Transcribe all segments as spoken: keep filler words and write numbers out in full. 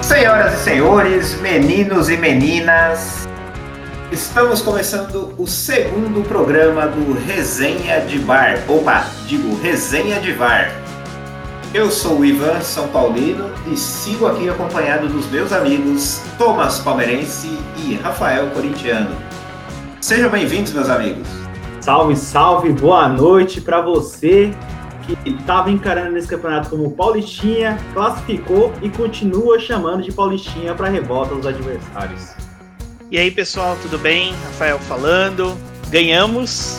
Senhoras e senhores, meninos e meninas, estamos começando o segundo programa do Resenha de Bar. Opa, digo Resenha de Var. Eu sou o Ivan, São Paulino, e sigo aqui acompanhado dos meus amigos Thomas Palmeirense e Rafael Corintiano. Sejam bem-vindos, meus amigos. Salve, salve, boa noite para você que estava encarando nesse campeonato como Paulistinha, classificou e continua chamando de Paulistinha para revolta dos adversários. E aí, pessoal, tudo bem? Rafael falando. Ganhamos.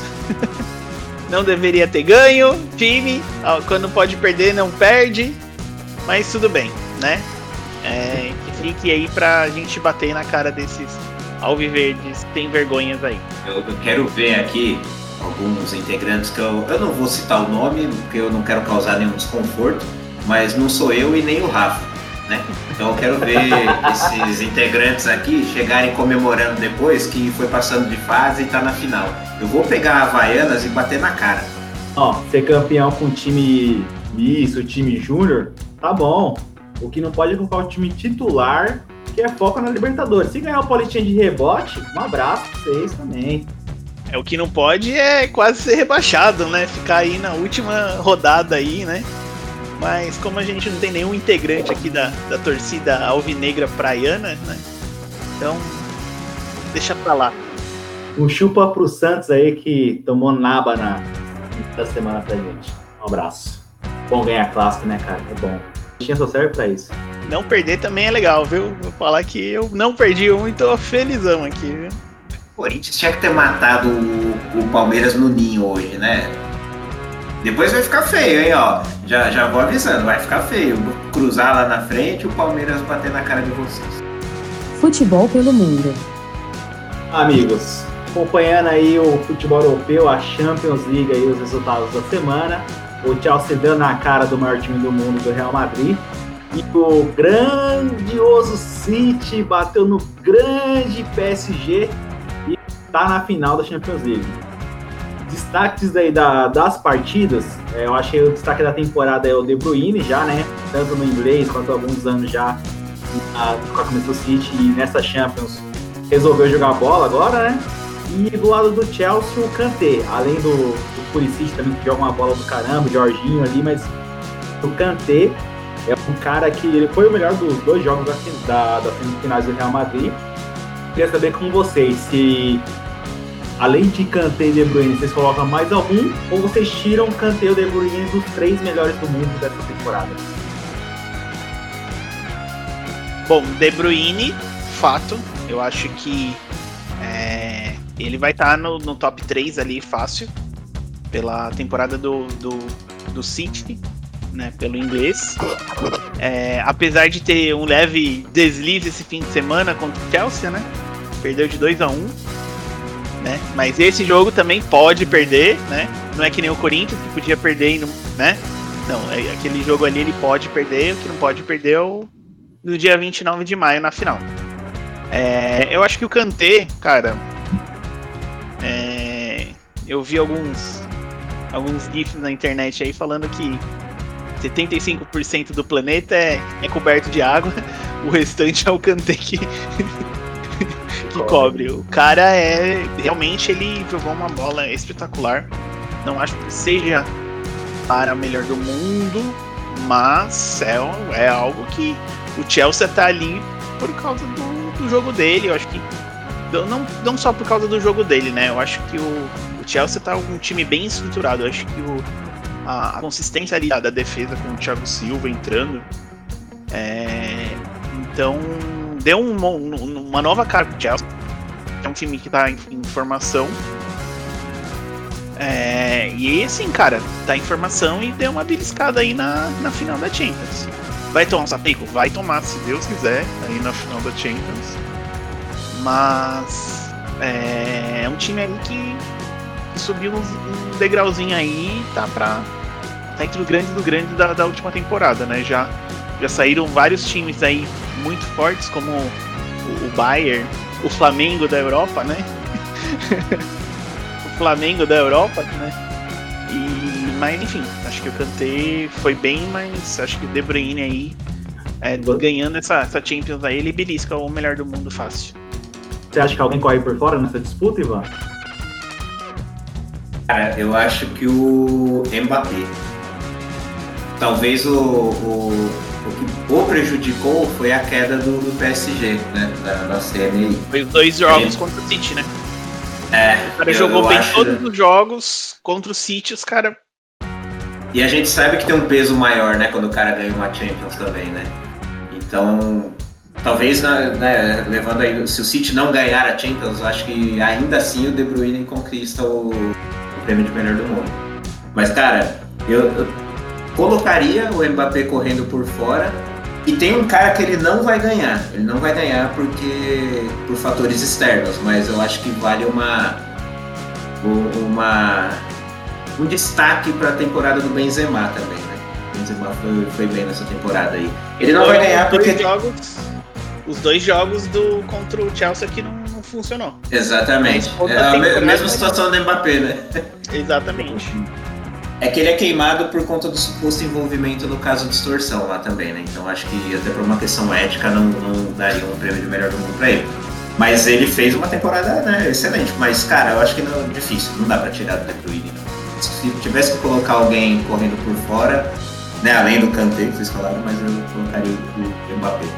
Não deveria ter ganho. Time, quando pode perder, não perde. Mas tudo bem, né? É, que fique aí pra gente bater na cara desses alviverdes sem vergonhas aí. Eu, eu quero ver aqui alguns integrantes que eu, eu não vou citar o nome, porque eu não quero causar nenhum desconforto, mas não sou eu e nem o Rafa, né? Então eu quero ver esses integrantes aqui chegarem comemorando depois que foi passando de fase e tá na final. Eu vou pegar a Havaianas e bater na cara. Ó, ser campeão com time misto, time júnior, tá bom. O que não pode é colocar o time titular, que é foco na Libertadores. Se ganhar o Paulistinha de rebote, um abraço pra vocês também. É, o que não pode é quase ser rebaixado, né? Ficar aí na última rodada aí, né? Mas como a gente não tem nenhum integrante aqui da, da torcida alvinegra praiana, né? Então, deixa pra lá. Um chupa pro Santos aí que tomou naba na da semana pra gente. Um abraço. Bom ganhar clássico, né, cara? É bom. Tinha só serve pra isso. Não perder também é legal, viu? Vou falar que eu não perdi um e tô felizão aqui, viu? O Corinthians tinha que ter matado o, o Palmeiras no ninho hoje, né? Depois vai ficar feio, hein, ó. Já, já vou avisando, vai ficar feio. Cruzar lá na frente e o Palmeiras bater na cara de vocês. Futebol pelo mundo. Amigos, acompanhando aí o futebol europeu, a Champions League aí, os resultados da semana. O Chelsea deu na cara do maior time do mundo, do Real Madrid. E o grandioso City bateu no grande P S G e tá na final da Champions League. Destaques aí da, das partidas, é, eu achei o destaque da temporada é o De Bruyne já, né? Tanto no inglês quanto há alguns anos já com a camisa do City e nessa Champions resolveu jogar bola agora, né? E do lado do Chelsea, o Kanté, além do, do Pulisic também, que joga uma bola do caramba, o Jorginho ali, mas o Kanté é um cara que ele foi o melhor dos dois jogos da, da, das semifinais do Real Madrid. Queria saber com vocês se, além de Kanté e De Bruyne, vocês colocam mais algum ou vocês tiram Kanté e De Bruyne dos três melhores do mundo dessa temporada? Bom, De Bruyne, fato. Eu acho que é, ele vai estar tá no, no top três ali fácil pela temporada do, do, do City, né, pelo inglês. É, apesar de ter um leve deslize esse fim de semana contra o Chelsea, né? Perdeu de dois a um, né? Mas esse jogo também pode perder, né? Não é que nem o Corinthians que podia perder, né? Não, é, aquele jogo ali ele pode perder, o que não pode perder é o, no dia vinte e nove de maio na final. É, eu acho que o Kanté, cara, é, eu vi alguns alguns gifs na internet aí falando que setenta e cinco por cento do planeta é, é coberto de água, o restante é o Kanté que, que cobre. O cara é realmente, ele jogou uma bola espetacular. Não acho que seja para o melhor do mundo, mas é, é algo que o Chelsea tá ali por causa do, do jogo dele. Eu acho que não, não só por causa do jogo dele, né? Eu acho que o, o Chelsea tá um time bem estruturado. Eu acho que o A, a consistência ali da, da defesa com o Thiago Silva entrando, é, então deu um, um, uma nova cara pro Chelsea. É um time que tá em, em formação, é, e assim, cara, tá em formação e deu uma beliscada aí na, na final da Champions. Vai tomar um sapeco? Vai tomar, se Deus quiser, aí na final da Champions. Mas é, é um time aí que subiu um, um degrauzinho aí, tá pra tá entre o grande do grande da, da última temporada, né? Já, já saíram vários times aí muito fortes, como o, o Bayern, o Flamengo da Europa, né? o Flamengo da Europa, né? E, mas enfim, acho que o Kanté foi bem, mas acho que o De Bruyne aí É, ganhando essa, essa Champions aí, ele belisca o melhor do mundo fácil. Você acha que alguém corre por fora nessa disputa, Ivan? Cara, eu acho que o Mbappé. Talvez o, o, o que o prejudicou foi a queda do, do P S G, né? Da, da C N I. Foi os dois jogos é. contra o City, né? É. O cara eu, jogou eu bem acho... todos os jogos contra o City, os caras. E a gente sabe que tem um peso maior, né? Quando o cara ganha uma Champions também, né? Então, talvez, né, levando aí, se o City não ganhar a Champions, eu acho que ainda assim o De Bruyne conquista o, o prêmio de melhor do mundo. Mas, cara, eu, eu colocaria o Mbappé correndo por fora. E tem um cara que ele não vai ganhar. Ele não vai ganhar porque por fatores externos, mas eu acho que vale uma uma um destaque para a temporada do Benzema também, né? O Benzema foi, foi bem nessa temporada aí. Ele não vai ganhar porque dois jogos, os dois jogos do contra o Chelsea aqui não, não funcionou. Exatamente. É a me- mesma situação do Mbappé, né? Exatamente. É que ele é queimado por conta do suposto envolvimento no caso de extorsão lá também, né? Então acho que até por uma questão ética não, não daria um prêmio de melhor do mundo pra ele. Mas ele fez uma temporada, né, excelente. Mas, cara, eu acho que não é difícil, não dá pra tirar do De Bruyne, não. Se tivesse que colocar alguém correndo por fora, né, além do Kanté que vocês falaram, mas eu colocaria o Mbappé.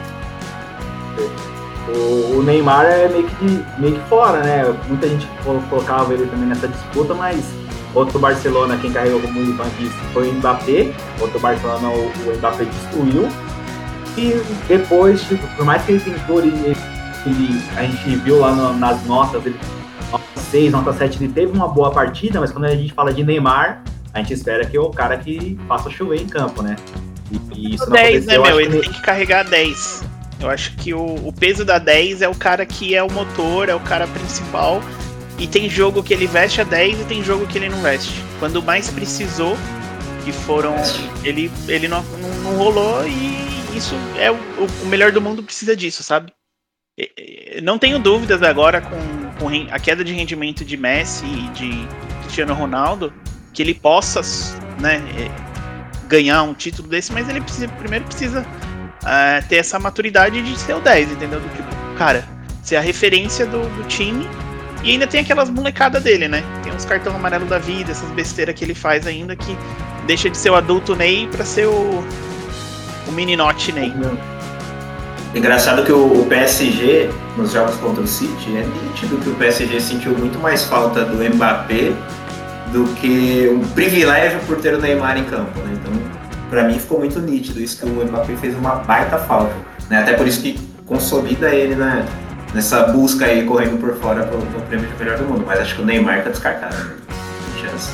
O, o Neymar é meio que, meio que fora, né? Muita gente colocava ele também nessa disputa, mas outro Barcelona, quem carregou como o Ivan disse, foi o Mbappé. Outro Barcelona, o, o Mbappé destruiu. E depois, tipo, por mais que ele tentou, ele, ele, a gente viu lá no, nas notas, ele, nota seis, nota sete, ele teve uma boa partida, mas quando a gente fala de Neymar, a gente espera que é o cara que faça chover em campo, né? E, e isso o dez, não né, meu? Ele que... tem que carregar dez. Eu acho que o, o peso da dez é o cara que é o motor, é o cara principal. E tem jogo que ele veste a dez e tem jogo que ele não veste. Quando mais precisou, que foram... Ele, ele não, não, não rolou e isso é o, o melhor do mundo precisa disso, sabe? Não tenho dúvidas agora com, com a queda de rendimento de Messi e de Cristiano Ronaldo que ele possa, né, ganhar um título desse, mas ele precisa, primeiro precisa uh, ter essa maturidade de ser o dez, entendeu? Do tipo, cara, ser a referência do, do time. E ainda tem aquelas molecadas dele, né? Tem uns cartão amarelo da vida, essas besteiras que ele faz ainda que deixa de ser o adulto Ney pra ser o, o meninote Ney. Engraçado que o, o P S G, nos jogos contra o City, é nítido que o P S G sentiu muito mais falta do Mbappé do que um privilégio por ter o Neymar em campo, né? Então, pra mim ficou muito nítido isso, que o Mbappé fez uma baita falta, né? Até por isso que consolida ele, né? Nessa busca aí, correndo por fora pro, pro prêmio de melhor do mundo. Mas acho que o Neymar tá descartado, né? Tem chance.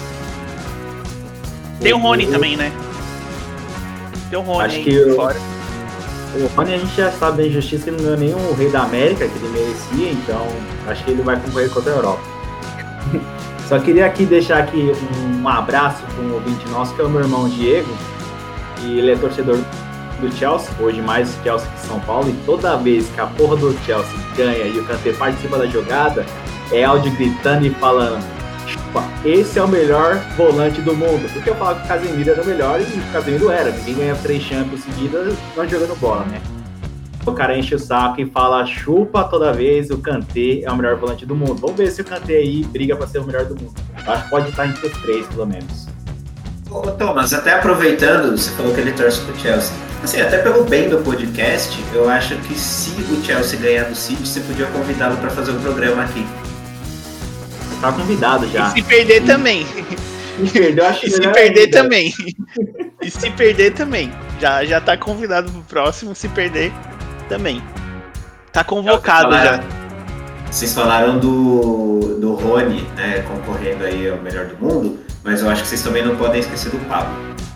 Tem o Rony também, né? Tem o Rony acho aí que por fora. O Rony a gente já sabe da injustiça que ele não é nem o rei da América que ele merecia, então acho que ele vai concorrer contra a Europa. Só queria aqui deixar aqui um abraço para um ouvinte nosso, que é o meu irmão Diego, e ele é torcedor do Chelsea, hoje mais do Chelsea que São Paulo, e toda vez que a porra do Chelsea ganha e o Kanté participa da jogada, é áudio gritando e falando: esse é o melhor volante do mundo. Porque eu falava que o Casemiro era o melhor e o Casemiro era. Ninguém ganha três Champions seguidas não jogando bola, né? O cara enche o saco e fala: chupa toda vez, o Kanté é o melhor volante do mundo. Vamos ver se o Kanté aí briga pra ser o melhor do mundo. Eu acho que pode estar entre os três, pelo menos. Ô, Thomas, até aproveitando, você falou que ele torce pro Chelsea. Assim, até pelo bem do podcast, eu acho que se o Chelsea ganhar do City, você podia convidá-lo para fazer um programa aqui. Tá convidado já. E se perder e... também. Se perder, acho e se perder ainda. também. E se perder também. Já, já tá convidado pro próximo, se perder também. Tá convocado já. Vocês falaram do, do Rony, né, concorrendo aí ao melhor do mundo, mas eu acho que vocês também não podem esquecer do Pablo.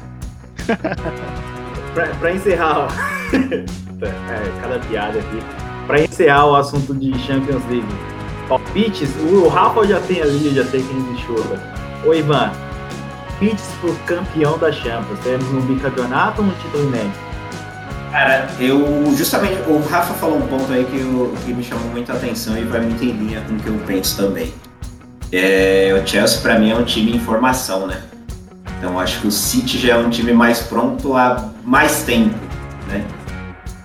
pra, pra encerrar, é, cada piada aqui. Pra encerrar o assunto de Champions League, palpites, o Rafa já tem ali, eu já sei quem me chuva. Ô Ivan, palpites pro campeão da Champions, temos um bicampeonato ou um título inédito? Cara, eu justamente, o Rafa falou um ponto aí que, eu, que me chamou muita atenção e vai muito em linha com o que eu penso também. É, o Chelsea pra mim é um time em formação, né? Então acho que o City já é um time mais pronto há mais tempo, né?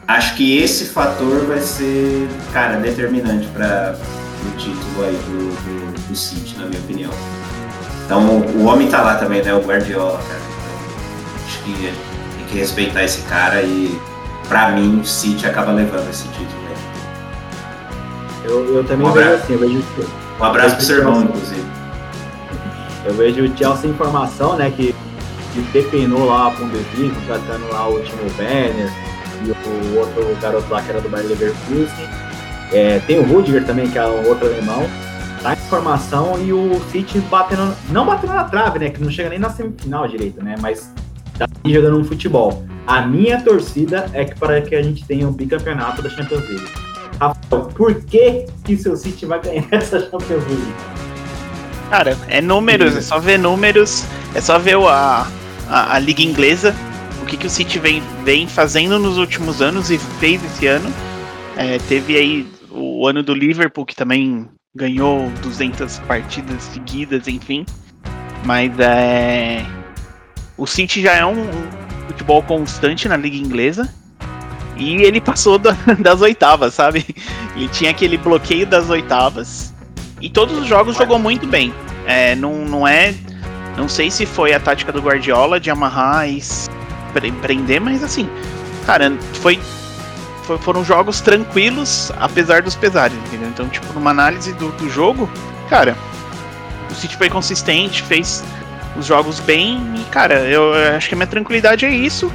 acho que esse fator vai ser, cara, determinante para o título aí do, do, do City, na minha opinião. Então, o homem tá lá também, né? O Guardiola, cara. Então, acho que tem que respeitar esse cara e, pra mim, o City acaba levando esse título. Né? Eu, eu também um vejo assim, eu vejo... Um abraço pro seu irmão, inclusive. Eu vejo o Chelsea em formação, né, que, que depenou lá a Bundesliga, contratando lá o Timo Werner e o outro garoto lá que era do Bayer Leverkusen. É, tem o Rudiger também, que é o outro alemão. Tá em formação e o City batendo, não batendo na trave, né, que não chega nem na semifinal direito, né, mas tá jogando um futebol. A minha torcida é que para que a gente tenha um bicampeonato da Champions League. Rafael, por que que o seu City vai ganhar essa Champions League? Cara, é números, é só ver números, é só ver a, a, a Liga Inglesa, o que, que o City vem, vem fazendo nos últimos anos e fez esse ano. É, teve aí o ano do Liverpool, que também ganhou duzentas partidas seguidas, enfim. Mas é, o City já é um, um futebol constante na Liga Inglesa. E ele passou da, das oitavas, sabe? Ele tinha aquele bloqueio das oitavas. E todos os jogos jogou muito bem. É, não, não é... Não sei se foi a tática do Guardiola de amarrar e prender, mas assim... Cara, foi, foi, foram jogos tranquilos, apesar dos pesares, entendeu? Então, tipo, numa análise do, do jogo... Cara, o City foi consistente, fez os jogos bem. E, cara, eu, eu acho que a minha tranquilidade é isso.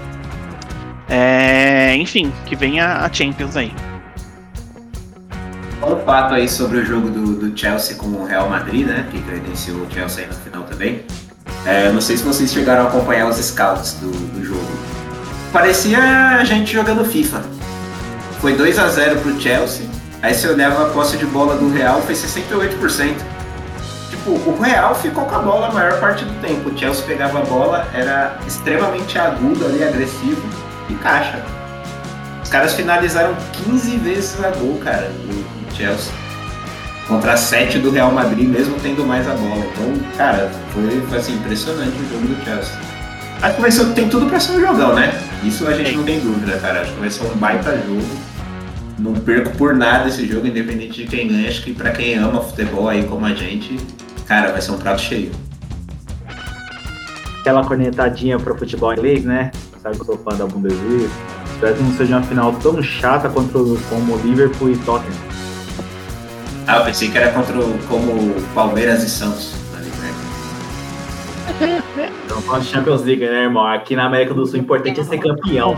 É, enfim, que venha a Champions aí. Um fato aí sobre o jogo do, do Chelsea com o Real Madrid, né? Que credenciou o Chelsea aí no final também. É, não sei se vocês chegaram a acompanhar os scouts do, do jogo. Parecia a gente jogando FIFA. Foi dois a zero pro Chelsea. Aí você olhava a posse de bola do Real, foi sessenta e oito por cento. Tipo, o Real ficou com a bola a maior parte do tempo. O Chelsea pegava a bola, era extremamente agudo ali, agressivo. E caixa. Os caras finalizaram quinze vezes a gol, cara, do Chelsea. Contra sete do Real Madrid, mesmo tendo mais a bola. Então, cara, foi, foi assim, impressionante o jogo do Chelsea. Acho que vai ser, tem tudo pra ser um jogão, né? Isso a gente não tem dúvida, cara. Acho que vai ser um baita jogo. Não perco por nada esse jogo, independente de quem ganha. Acho que pra quem ama futebol aí como a gente, cara, vai ser um prato cheio. Aquela cornetadinha pro futebol inglês, né? Sabe que eu sou fã da Bundesliga. Espero que não seja uma final tão chata contra o, como Liverpool e Tottenham. Ah, eu pensei que era contra o, como Palmeiras e Santos. Não fala de Champions League, né, irmão? Aqui na América do Sul, o importante é ser campeão.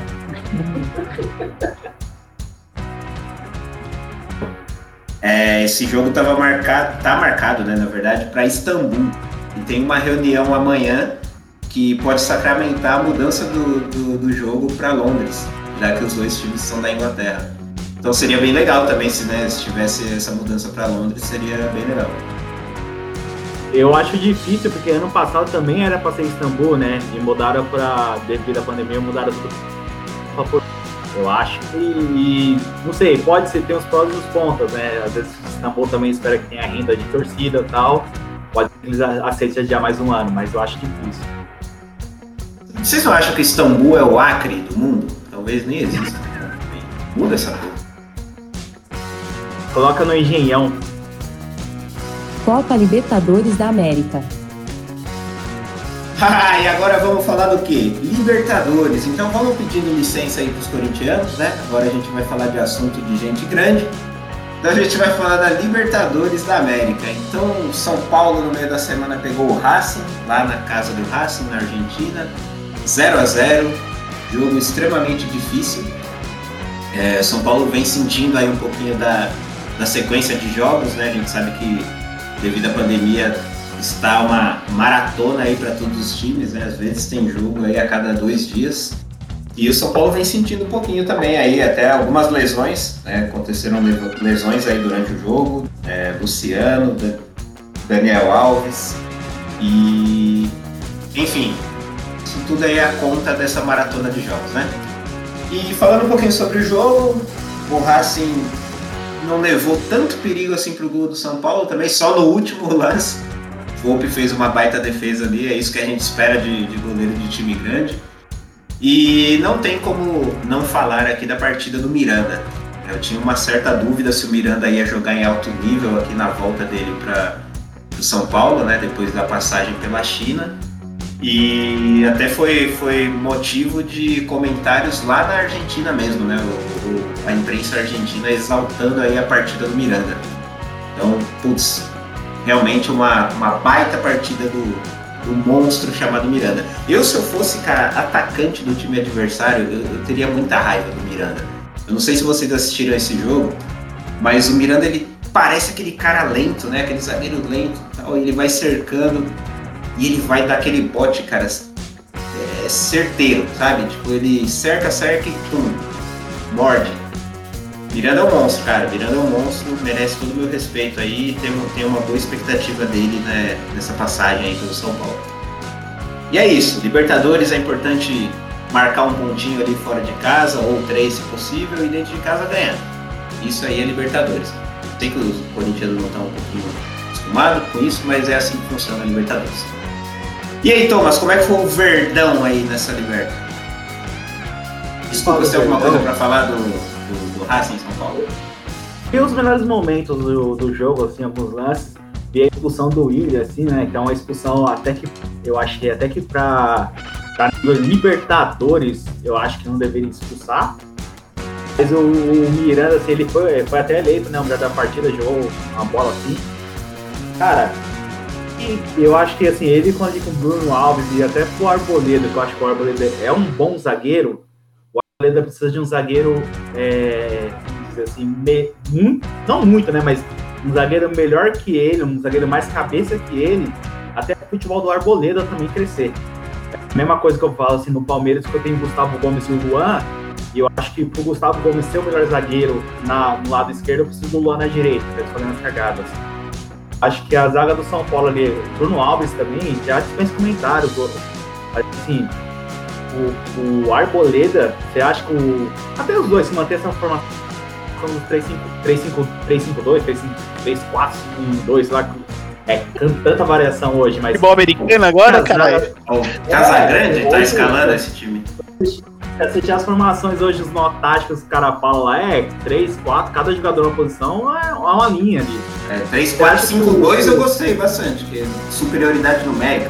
É, esse jogo tava marcado, tá marcado, né, na verdade, para Istambul. E tem uma reunião amanhã que pode sacramentar a mudança do, do, do jogo para Londres, já que os dois times são da Inglaterra. Então seria bem legal também se, né, se tivesse essa mudança para Londres, seria bem legal. Eu acho difícil, porque ano passado também era para ser Istambul, né? E mudaram para, devido à pandemia, mudaram tudo. Eu acho. E, e não sei, pode ser, ter uns prós e uns contras, né? Às vezes Istambul também espera que tenha renda de torcida e tal. Pode ser que eles aceitem adiar mais um ano, mas eu acho difícil. Vocês não acham que Istambul é o Acre do mundo? Talvez nem exista. Muda essa porra. Coloca no Engenhão. Copa Libertadores da América. Ah, e agora vamos falar do quê? Libertadores. Então vamos pedindo licença aí pros corintianos, né? Agora a gente vai falar de assunto de gente grande. Então a gente vai falar da Libertadores da América. Então São Paulo no meio da semana pegou o Racing, lá na casa do Racing, na Argentina. zero a zero, jogo extremamente difícil. É, São Paulo vem sentindo aí um pouquinho da, da sequência de jogos, né? A gente sabe que devido à pandemia está uma maratona aí para todos os times, né? Às vezes tem jogo aí a cada dois dias. E o São Paulo vem sentindo um pouquinho também aí, até algumas lesões, né? Aconteceram lesões aí durante o jogo, é, Luciano, Daniel Alves e enfim, isso tudo aí é a conta dessa maratona de jogos, né? E falando um pouquinho sobre o jogo, o Racing não levou tanto perigo assim pro gol do São Paulo, também só no último lance. O Volpi fez uma baita defesa ali, é isso que a gente espera de, de goleiro de time grande. E não tem como não falar aqui da partida do Miranda. Eu tinha uma certa dúvida se o Miranda ia jogar em alto nível aqui na volta dele para o São Paulo, né, depois da passagem pela China. E até foi, foi motivo de comentários lá na Argentina mesmo, né, o, o, a imprensa argentina exaltando aí a partida do Miranda. Então, putz, realmente uma, uma baita partida do, do monstro chamado Miranda. Eu, se eu fosse, cara, atacante do time adversário, eu, eu teria muita raiva do Miranda. Eu não sei se vocês assistiram esse jogo, mas o Miranda, ele parece aquele cara lento, né? Aquele zagueiro lento e tal. Ele vai cercando e ele vai dar aquele bote, cara, é, certeiro, sabe? Tipo, ele cerca, cerca e pum, morde. Miranda é um monstro, cara. Miranda é um monstro, merece todo o meu respeito aí. Tem, tem uma boa expectativa dele, né, nessa passagem aí pelo São Paulo. E é isso. Libertadores é importante marcar um pontinho ali fora de casa, ou três se possível, e dentro de casa ganhar. Isso aí é Libertadores. Sei que os corintianos não estão um pouquinho acostumados com isso, mas é assim que funciona a Libertadores. E aí, Thomas, como é que foi o Verdão aí nessa Liberta? Desculpa, você tem alguma coisa para falar do, do, do Racing em São Paulo? E os melhores momentos do, do jogo, assim, alguns lances, e a expulsão do Willian, assim, né, que é uma expulsão até que, eu acho que até que para Libertadores, eu acho que não deveria expulsar. Mas o, o Miranda, assim, ele foi, foi até eleito, né, o melhor da partida, jogou uma bola assim. Cara, e eu acho que, assim, ele com o Bruno Alves e até pro Arboleda, que eu acho que o Arboleda é um bom zagueiro, o Arboleda precisa de um zagueiro, é, assim, me, muito, não muito, né, mas um zagueiro melhor que ele, um zagueiro mais cabeça que ele, até o futebol do Arboleda também crescer. A mesma coisa que eu falo, assim, no Palmeiras, que eu tenho o Gustavo Gomes e o Luan, e eu acho que pro Gustavo Gomes ser o melhor zagueiro na, no lado esquerdo, eu preciso do Luan na direita, pra eles fazerem as cagadas. Acho que a zaga do São Paulo ali, Bruno Alves também, já dispensa comentários. Assim, o, o Arboleda, você acha que o... Até os dois, se manter essa formação do três cinco dois, três quatro um dois, sei lá, é tanta variação hoje, mas... Futebol americano agora, caralho? O Casagrande tá escalando esse time. Você tinha as formações hoje, os nó táticos que os caras falam lá, é três, quatro, cada jogador na posição é uma linha ali. É, três, quatro, cinco, dois eu gostei bastante, que é superioridade numérica.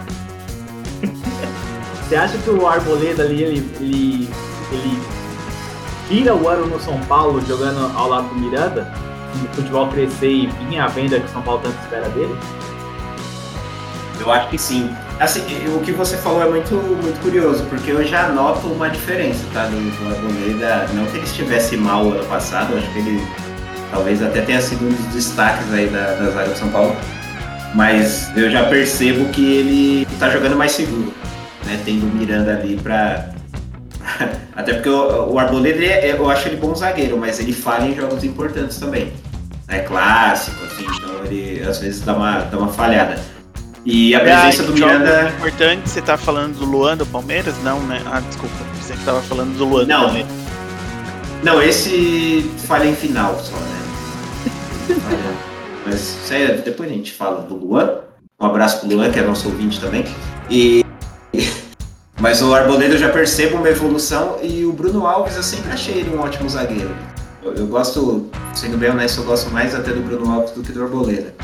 Você acha que o Arboleda ali, ele, ele, ele tira o ano no São Paulo jogando ao lado do Miranda? Se o futebol crescer e vir a venda que o São Paulo tanto espera dele? Eu acho que sim. Assim, o que você falou é muito, muito curioso, porque eu já noto uma diferença, tá, do, do Arboleda. Não que ele estivesse mal ano passado, acho que ele talvez até tenha sido um dos destaques aí da, da zaga do São Paulo, mas eu já percebo que ele tá jogando mais seguro, né, tendo o Miranda ali pra... Até porque o, o Arboleda, ele, eu acho ele bom zagueiro, mas ele falha em jogos importantes também. É clássico, assim, então ele às vezes dá uma, dá uma falhada. E a presença ah, do Miranda... É importante, você tá falando do Luan do Palmeiras? Não, né? Ah, desculpa, você que tava falando do Luan não. do Palmeiras. Não, esse falha em final só, né? Mas isso aí, depois a gente fala do Luan. Um abraço pro Luan, que é nosso ouvinte também. E... Mas o Arboleda eu já percebo uma evolução, e o Bruno Alves eu sempre achei ele um ótimo zagueiro. Eu, eu gosto, sendo bem honesto, eu gosto mais até do Bruno Alves do que do Arboleda.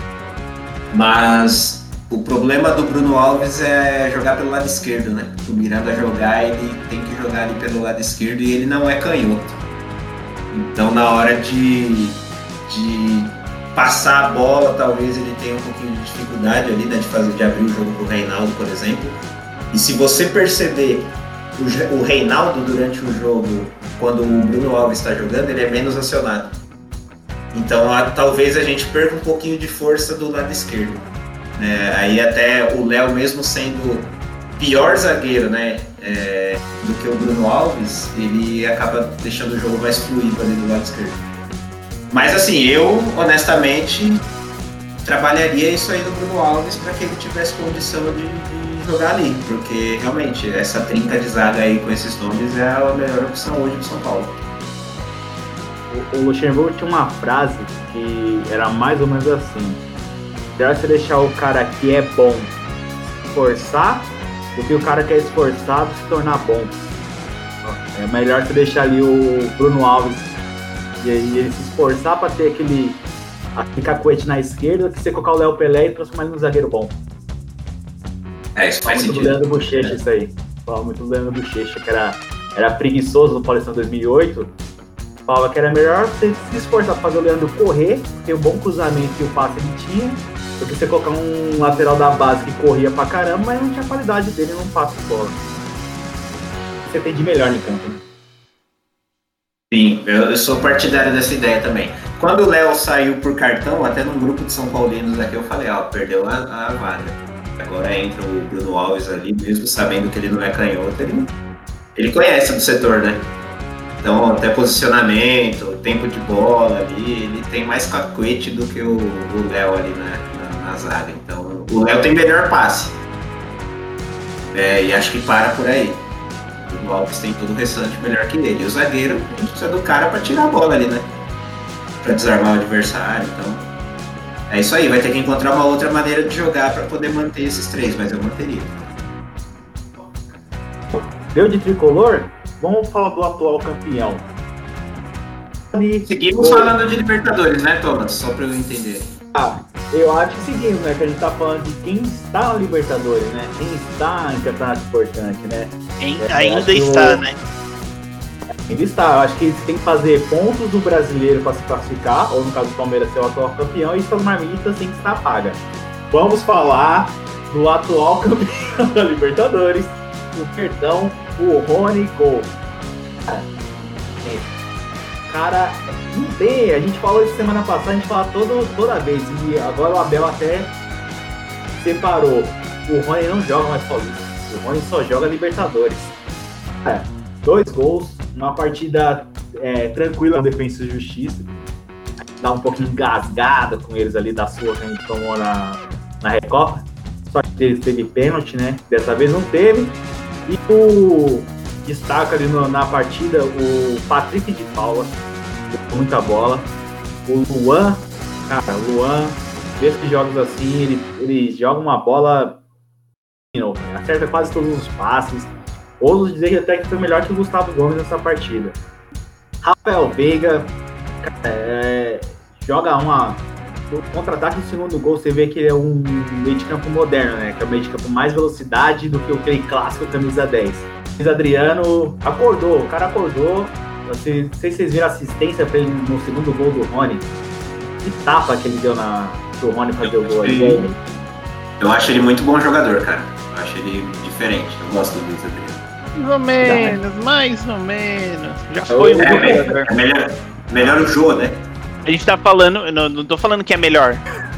Mas o problema do Bruno Alves é jogar pelo lado esquerdo, né? O Miranda jogar, ele tem que jogar ali pelo lado esquerdo, e ele não é canhoto. Então na hora de, de passar a bola, talvez ele tenha um pouquinho de dificuldade ali, né? De, fazer, de abrir o jogo pro Reinaldo, por exemplo. E se você perceber o, o Reinaldo durante o jogo, quando o Bruno Alves está jogando, ele é menos acionado. Então a, talvez a gente perca um pouquinho de força do lado esquerdo. É, aí até o Léo, mesmo sendo pior zagueiro, né, é, do que o Bruno Alves, ele acaba deixando o jogo mais fluido ali do lado esquerdo. Mas assim, eu honestamente trabalharia isso aí no Bruno Alves para que ele tivesse condição de, de jogar ali, porque realmente essa trinca de zaga aí com esses nomes é a melhor opção hoje do São Paulo. O Luxemburgo tinha uma frase que era mais ou menos assim: melhor você deixar o cara que é bom se esforçar do que o cara que é esforçado se tornar bom. É melhor você deixar ali o Bruno Alves e aí ele se esforçar para ter aquele, aquele cacuete na esquerda, que você colocar o Léo Pelé e transformar ele num zagueiro bom. É, isso faz Fala muito sentido. do Leandro Bochecha, é. Isso aí. Fala muito do Leandro Bochecha, que era, era preguiçoso no Paulistão dois mil e oito. Falava que era melhor você se esforçar para fazer o Leandro correr, ter um bom cruzamento e o passe ele tinha, do que você colocar um lateral da base que corria pra caramba, mas não tinha qualidade dele num passe de bola. Você tem de melhor no campo, né? Sim, eu, eu sou partidário dessa ideia também. Quando o Léo saiu por cartão, até num grupo de São Paulinos aqui, eu falei, ó, perdeu a, a vaga. Agora entra o Bruno Alves ali, mesmo sabendo que ele não é canhoto, ele, ele conhece do setor, né? Então, até posicionamento, tempo de bola ali, ele tem mais cacuete do que o Léo ali na, na, na zaga. Então, o Léo tem melhor passe. É, e acho que para por aí. O Alves tem todo o restante melhor que ele. E o zagueiro, a gente precisa do cara para tirar a bola ali, né? Para desarmar o adversário. Então, é isso aí. Vai ter que encontrar uma outra maneira de jogar para poder manter esses três, mas eu manteria. Deu de tricolor? Vamos falar do atual campeão. Seguimos falando de Libertadores, né, Thomas? Só para eu entender. Ah, eu acho que seguimos, né? Que a gente tá falando de quem está na Libertadores, né? Quem está em campeonato importante, né? Quem é, ainda está, o... né? Ainda está. Eu acho que tem que fazer pontos do brasileiro para se classificar, ou no caso do Palmeiras ser o atual campeão, e suas marmitas tem que estar paga. Vamos falar do atual campeão da Libertadores, o perdão, o Rony Gol. Cara, cara, não tem, a gente falou isso semana passada, a gente fala todo, toda vez, e agora o Abel até separou. O Rony não joga mais Paulista, o Rony só joga Libertadores. Cara, dois gols, uma partida é, tranquila no Defensa e Justiça, dá um pouquinho engasgada com eles ali da sua que a gente tomou na, na Recopa, só que teve, teve pênalti, né? Dessa vez não teve. E o destaca ali no, na partida o Patrick de Paula, com muita bola. O Luan, cara, o Luan, desde jogos assim, ele, ele joga uma bola, you know, acerta quase todos os passes. Ouso dizer que até que foi melhor que o Gustavo Gomes nessa partida. Rafael Veiga, é, joga uma. O contra-ataque do segundo gol, você vê que ele é um meio de campo moderno, né? Que é um meio de campo mais velocidade do que aquele clássico camisa dez. Luiz Adriano acordou, o cara acordou. Não sei, não sei se vocês viram a assistência pra ele no segundo gol do Rony. Que tapa que ele deu na, pro Rony fazer o gol ali. Eu acho ele muito bom jogador, cara. Eu acho ele diferente. Eu gosto do Luiz Adriano. Mais ou menos, mais ou menos. Já foi um é, bom é, jogador. É melhor, melhor o Jô, né? A gente tá falando, não, não tô falando que é melhor.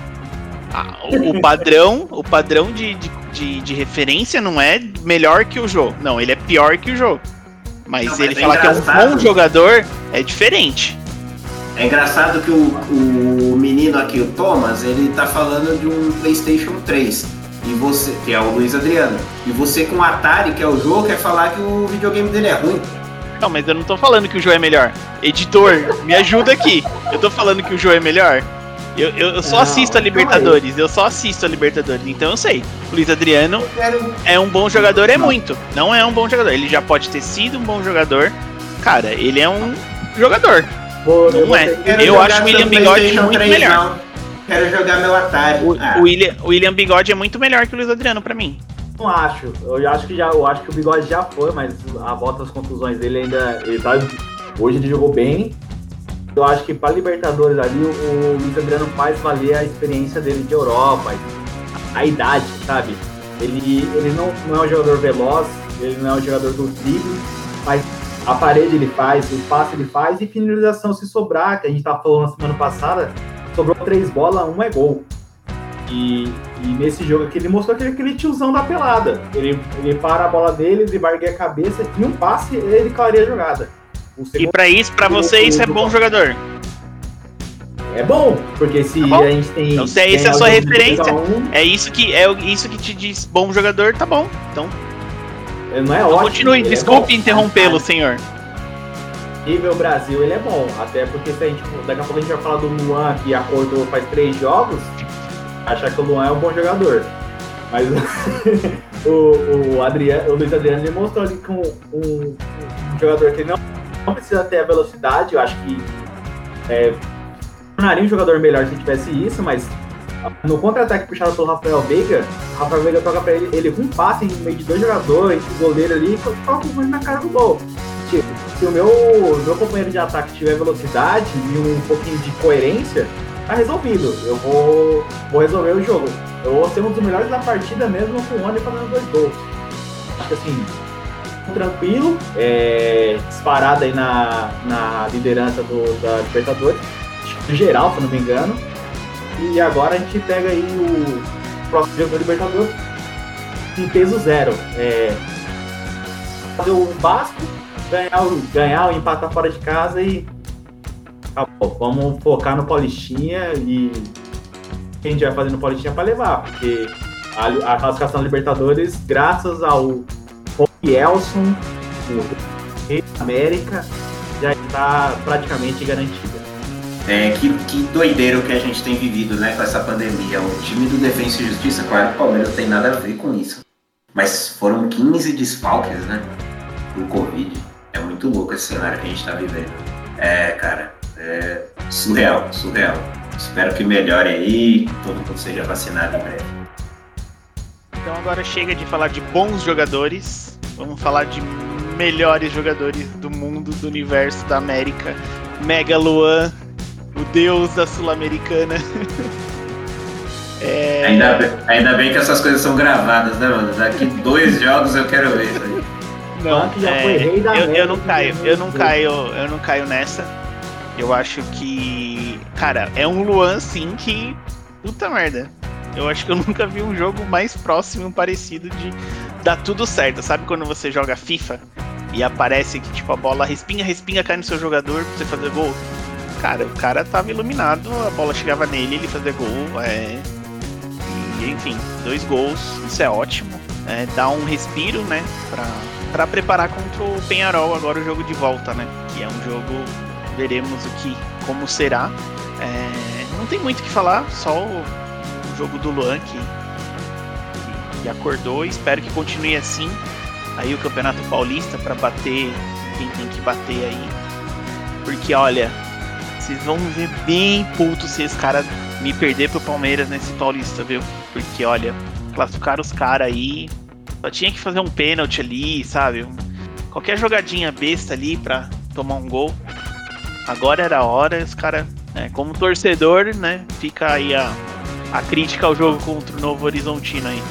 Ah, o, o padrão, o padrão de, de, de, de referência não é melhor que o Jô. Não, ele é pior que o Jô. Mas, não, mas ele é falar que é um bom jogador é diferente. É engraçado que o, o menino aqui, o Thomas, ele tá falando de um PlayStation três. E você, que é o Luiz Adriano. E você com o Atari, que é o Jô, quer falar que o videogame dele é ruim. Não, mas eu não tô falando que o Jô é melhor. Editor, me ajuda aqui. Eu tô falando que o Jô é melhor. Eu, eu, eu só não, assisto a Libertadores. Eu só assisto a Libertadores. Então eu sei. O Luiz Adriano é um bom jogador, é muito. Não é um bom jogador. Ele já pode ter sido um bom jogador. Cara, ele é um jogador. Pô, não é. Eu acho o William Bigode muito três, melhor. Não. Quero jogar meu Atari. O, ah. o, William, o William Bigode é muito melhor que o Luiz Adriano pra mim. Não acho. Eu acho que já, eu acho que o Bigode já foi, mas a volta das contusões dele ainda. Ele tá, hoje ele jogou bem. Eu acho que para Libertadores ali o, o Luiz Adriano faz valer a experiência dele de Europa, a, a idade, sabe? Ele, ele não, não é um jogador veloz, ele não é um jogador do drible, mas a parede ele faz, o passe ele faz e finalização se sobrar, que a gente tava falando na semana passada, sobrou três bolas, um é gol. E, e nesse jogo aqui ele mostrou aquele, aquele tiozão da pelada. Ele, ele para a bola dele, ele bargueia a cabeça e um passe ele clareia a jogada. E pra isso, pra você, isso é bom jogador? É bom, porque se tá bom. A gente tem... Então se é isso a sua referência, um, é isso que é isso que te diz bom jogador, tá bom. Então, não é então ótimo, continue, desculpe é interrompê-lo, senhor. Nível Brasil, ele é bom, até porque se a gente, daqui a pouco a gente vai falar do Luan, que acordou faz três jogos, achar que o Luan é um bom jogador. Mas o, o, Adriano, o Luiz Adriano ele mostrou ali com um, um, um jogador que não, não precisa ter a velocidade. Eu acho que é, tornaria um jogador melhor se tivesse isso, mas no contra-ataque puxado pelo Rafael Veiga, o Rafael Veiga toca pra ele, ele um passe em meio de dois jogadores, o goleiro ali, e coloca o gol na cara do gol. Tipo, se o meu, meu companheiro de ataque tiver velocidade e um pouquinho de coerência, tá resolvido. Eu vou, vou resolver o jogo. Eu vou ser um dos melhores da partida mesmo com o Oni fazendo dois gols. Acho que assim, tranquilo, é, disparado aí na, na liderança do, da Libertadores, geral, se não me engano. E agora a gente pega aí o próximo jogo da Libertadores em peso zero. É, fazer o básico, ganhar, ganhar ou empatar fora de casa e acabou. Vamos focar no Paulistinha e o que a gente vai fazer no Paulistinha para levar, porque a, a classificação da Libertadores, graças ao Elson, o Rei da América, já está praticamente garantida. É, que, que doideiro que a gente tem vivido, né, com essa pandemia. O time do Defensa e Justiça, claro que o Palmeiras não tem nada a ver com isso. Mas foram quinze desfalques, né, do Covid. É muito louco esse cenário que a gente tá vivendo. É, cara, é surreal, surreal. Espero que melhore aí, todo mundo seja vacinado em breve. Então agora chega de falar de bons jogadores. Vamos falar de melhores jogadores do mundo, do universo, da América. Mega Luan, o deus da Sul-Americana. é... ainda, bem, ainda bem que essas coisas são gravadas, né, mano? Daqui dois jogos eu quero ver isso aí. Não, já é, foi rei da eu, eu não caio, eu não caio, eu não caio nessa. Eu acho que, cara, é um Luan sim que, puta merda. Eu acho que eu nunca vi um jogo mais próximo, parecido de dar tudo certo. Sabe quando você joga FIFA e aparece que tipo a bola respinga, respinga, cai no seu jogador pra você fazer gol? Cara, o cara tava iluminado, a bola chegava nele, ele fazia gol, é... e enfim, dois gols, isso é ótimo, é, dá um respiro, né, pra, pra preparar contra o Peñarol agora o jogo de volta, né, que é um jogo, veremos o que, como será, é, não tem muito o que falar, só o, o jogo do Luan que, que, que acordou, espero que continue assim, aí o Campeonato Paulista pra bater quem tem que bater aí, porque olha, vocês vão ver bem puto se esse cara me perder pro Palmeiras nesse Paulista, viu? Porque, olha, classificaram os caras aí, só tinha que fazer um pênalti ali, sabe? Qualquer jogadinha besta ali pra tomar um gol. Agora era a hora, os caras, né, como torcedor, né, fica aí a, a crítica ao jogo contra o Novo Horizontino aí.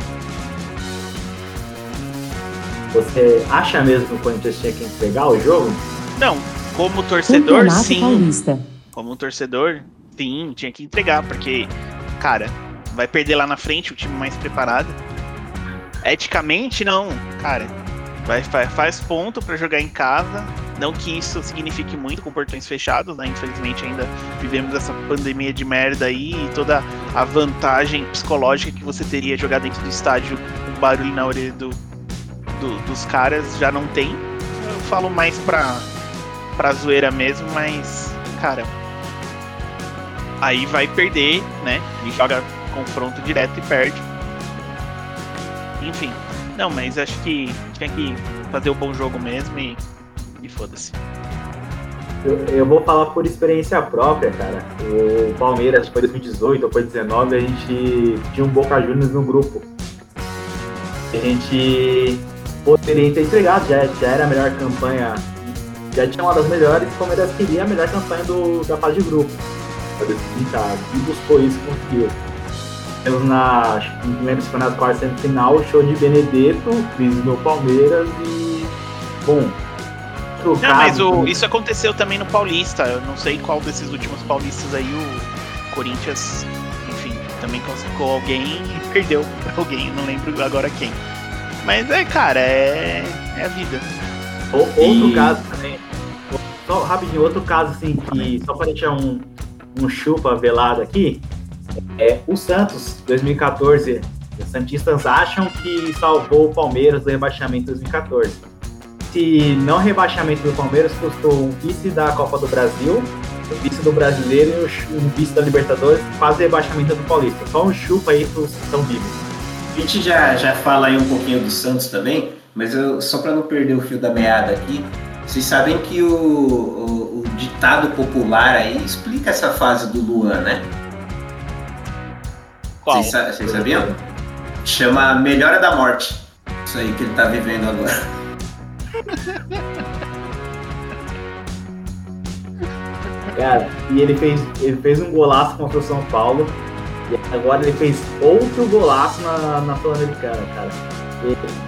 Você acha mesmo que o Corinthians tinha que entregar o jogo? Não. Como torcedor, Campeonato sim. Paulista. Como torcedor, sim, tinha que entregar, porque, cara, vai perder lá na frente o time mais preparado. Eticamente, não, cara. Vai, faz ponto pra jogar em casa. Não que isso signifique muito com portões fechados, né? Infelizmente ainda vivemos essa pandemia de merda aí e toda a vantagem psicológica que você teria jogar dentro do estádio com barulho na orelha do, do, dos caras já não tem. Eu falo mais pra... pra zoeira mesmo, mas, cara, aí vai perder, né? Ele joga confronto direto e perde. Enfim, não, mas acho que tinha que fazer o bom jogo mesmo e, e foda-se. Eu, eu vou falar por experiência própria, cara. O Palmeiras foi dois mil e dezoito ou foi dezenove, a gente tinha um Boca Juniors no grupo. A gente poderia ter entregado, já, já era a melhor campanha. Já tinha uma das melhores, o Palmeiras queria a melhor campanha do, da fase de grupo. E buscou isso e conseguiu. Temos na, não lembro se foi na quarta semifinal, show de Benedetto, crise no Palmeiras e, bom... Não, caso, mas o, isso aconteceu também no Paulista, eu não sei qual desses últimos paulistas aí o Corinthians, enfim, também classificou alguém e perdeu pra alguém, não lembro agora quem. Mas é, cara, é, é a vida. O, outro e... caso também, só rapidinho, outro caso assim, que só para deixar um, um chupa velado aqui, é o Santos, dois mil e catorze. Os santistas acham que salvou o Palmeiras do rebaixamento em dois mil e catorze. Esse não rebaixamento do Palmeiras custou um vice da Copa do Brasil, o vice do Brasileiro e um vice da Libertadores, quase rebaixamento do Paulista. Só um chupa aí pros que estão vivos. A gente já, já fala aí um pouquinho do Santos também, mas eu, só para não perder o fio da meada aqui, vocês sabem que o, o, o ditado popular aí explica essa fase do Luan, né? Qual? Vocês, vocês sabiam? Chama Melhora da Morte. Isso aí que ele tá vivendo agora. Cara, e ele fez, ele fez um golaço contra o São Paulo. E agora ele fez outro golaço na, na Sul-Americana, cara. E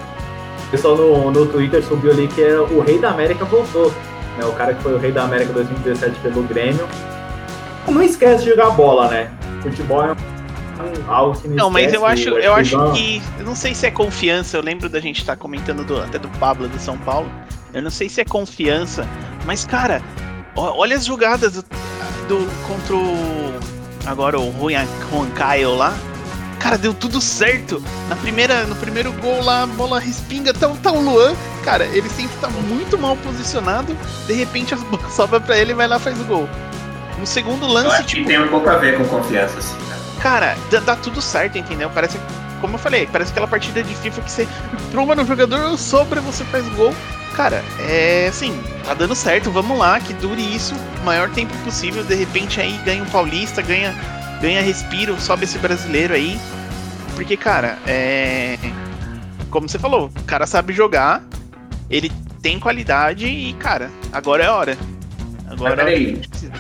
o pessoal no, no Twitter subiu ali que é o Rei da América voltou. Né? O cara que foi o Rei da América dois mil e dezessete pelo Grêmio. Não esquece de jogar bola, né? Futebol é algo que não, não esquece. Mas eu acho, eu eu acho acho que... Eu não sei se é confiança. Eu lembro da gente estar tá comentando do, até do Pablo do São Paulo. Eu não sei se é confiança. Mas, cara, olha as jogadas do, do, contra o... Agora o Juan, Juan Caio lá. Cara, deu tudo certo. Na primeira, no primeiro gol lá, a bola respinga, tá, tá o Luan. Cara, ele sempre tá muito mal posicionado. De repente a bola sobra pra ele e vai lá e faz o gol. No segundo lance, eu acho tipo... que tem um pouco a ver com confiança, assim, cara. Cara, dá, dá tudo certo, entendeu? Parece, como eu falei, parece aquela partida de FIFA que você tromba no jogador, sobra, você faz o gol. Cara, é assim, tá dando certo, vamos lá, que dure isso o maior tempo possível. De repente aí ganha um paulista, ganha, ganha respiro, sobe esse brasileiro aí. Porque, cara, é... Como você falou, o cara sabe jogar, ele tem qualidade e, cara, agora é a hora. Agora Mas peraí,